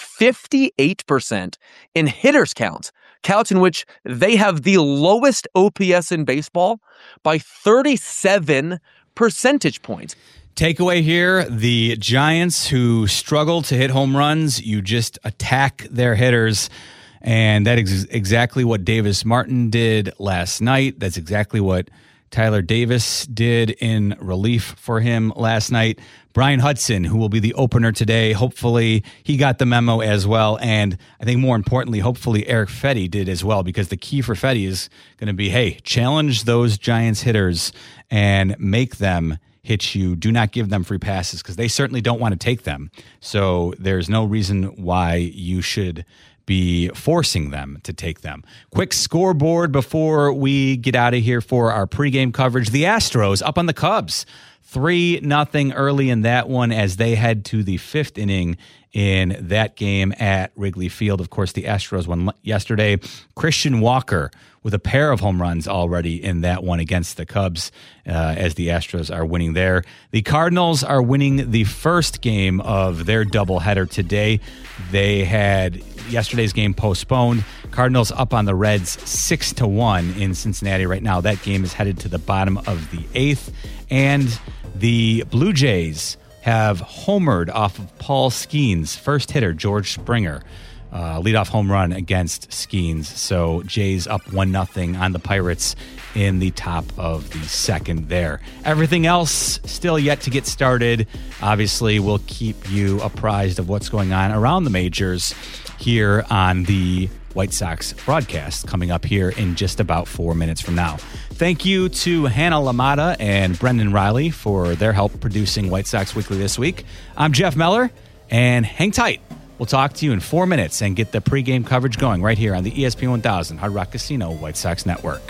58% in hitters counts in which they have the lowest OPS in baseball by 37 percentage points. Takeaway here, the Giants who struggle to hit home runs, you just attack their hitters. And that is exactly what Davis Martin did last night. That's exactly what Tyler Davis did in relief for him last night. Brian Hudson, who will be the opener today, hopefully he got the memo as well. And I think more importantly, hopefully Eric Fetty did as well, because the key for Fetty is going to be, hey, challenge those Giants hitters and make them hit you. Do not give them free passes because they certainly don't want to take them. So there's no reason why you should be forcing them to take them. Quick scoreboard before we get out of here for our pregame coverage. The Astros up on the Cubs. 3-0 early in that one as they head to the 5th inning in that game at Wrigley Field. Of course, the Astros won yesterday. Christian Walker with a pair of home runs already in that one against the Cubs as the Astros are winning there. The Cardinals are winning the first game of their doubleheader today. They had yesterday's game postponed. Cardinals up on the Reds 6-1 in Cincinnati right now. That game is headed to the bottom of the 8th. And the Blue Jays have homered off of Paul Skeens' first hitter, George Springer. Leadoff home run against Skeens. So Jays up 1-0 on the Pirates in the top of the 2nd there. Everything else still yet to get started. Obviously, we'll keep you apprised of what's going on around the majors here on the White Sox broadcast coming up here in just about 4 minutes from now. Thank you to Hannah LaMotta and Brendan Riley for their help producing White Sox Weekly this week. I'm Jeff Meller, and hang tight. We'll talk to you in 4 minutes and get the pregame coverage going right here on the ESPN 1000 Hard Rock Casino White Sox Network.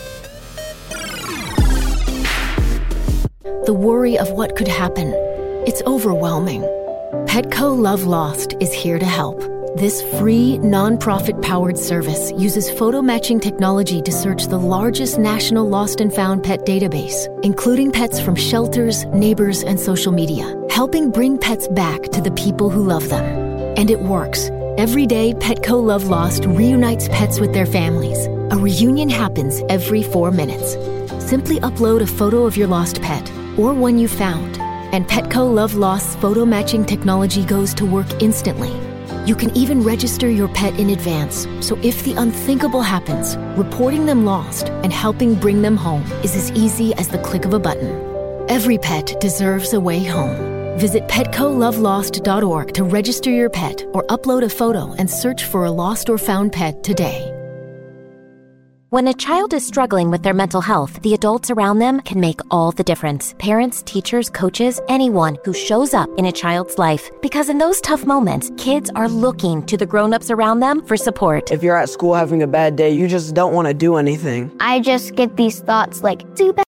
The worry of what could happen, it's overwhelming. Petco Love Lost is here to help. This free, non-profit-powered service uses photo matching technology to search the largest national lost and found pet database, including pets from shelters, neighbors, and social media, helping bring pets back to the people who love them. And it works. Every day, Petco Love Lost reunites pets with their families. A reunion happens every 4 minutes. Simply upload a photo of your lost pet or one you found, and Petco Love Lost's photo matching technology goes to work instantly. You can even register your pet in advance, so if the unthinkable happens, reporting them lost and helping bring them home is as easy as the click of a button. Every pet deserves a way home. Visit PetcoLoveLost.org to register your pet or upload a photo and search for a lost or found pet today. When a child is struggling with their mental health, the adults around them can make all the difference. Parents, teachers, coaches, anyone who shows up in a child's life. Because in those tough moments, kids are looking to the grown-ups around them for support. If you're at school having a bad day, you just don't want to do anything. I just get these thoughts like, too bad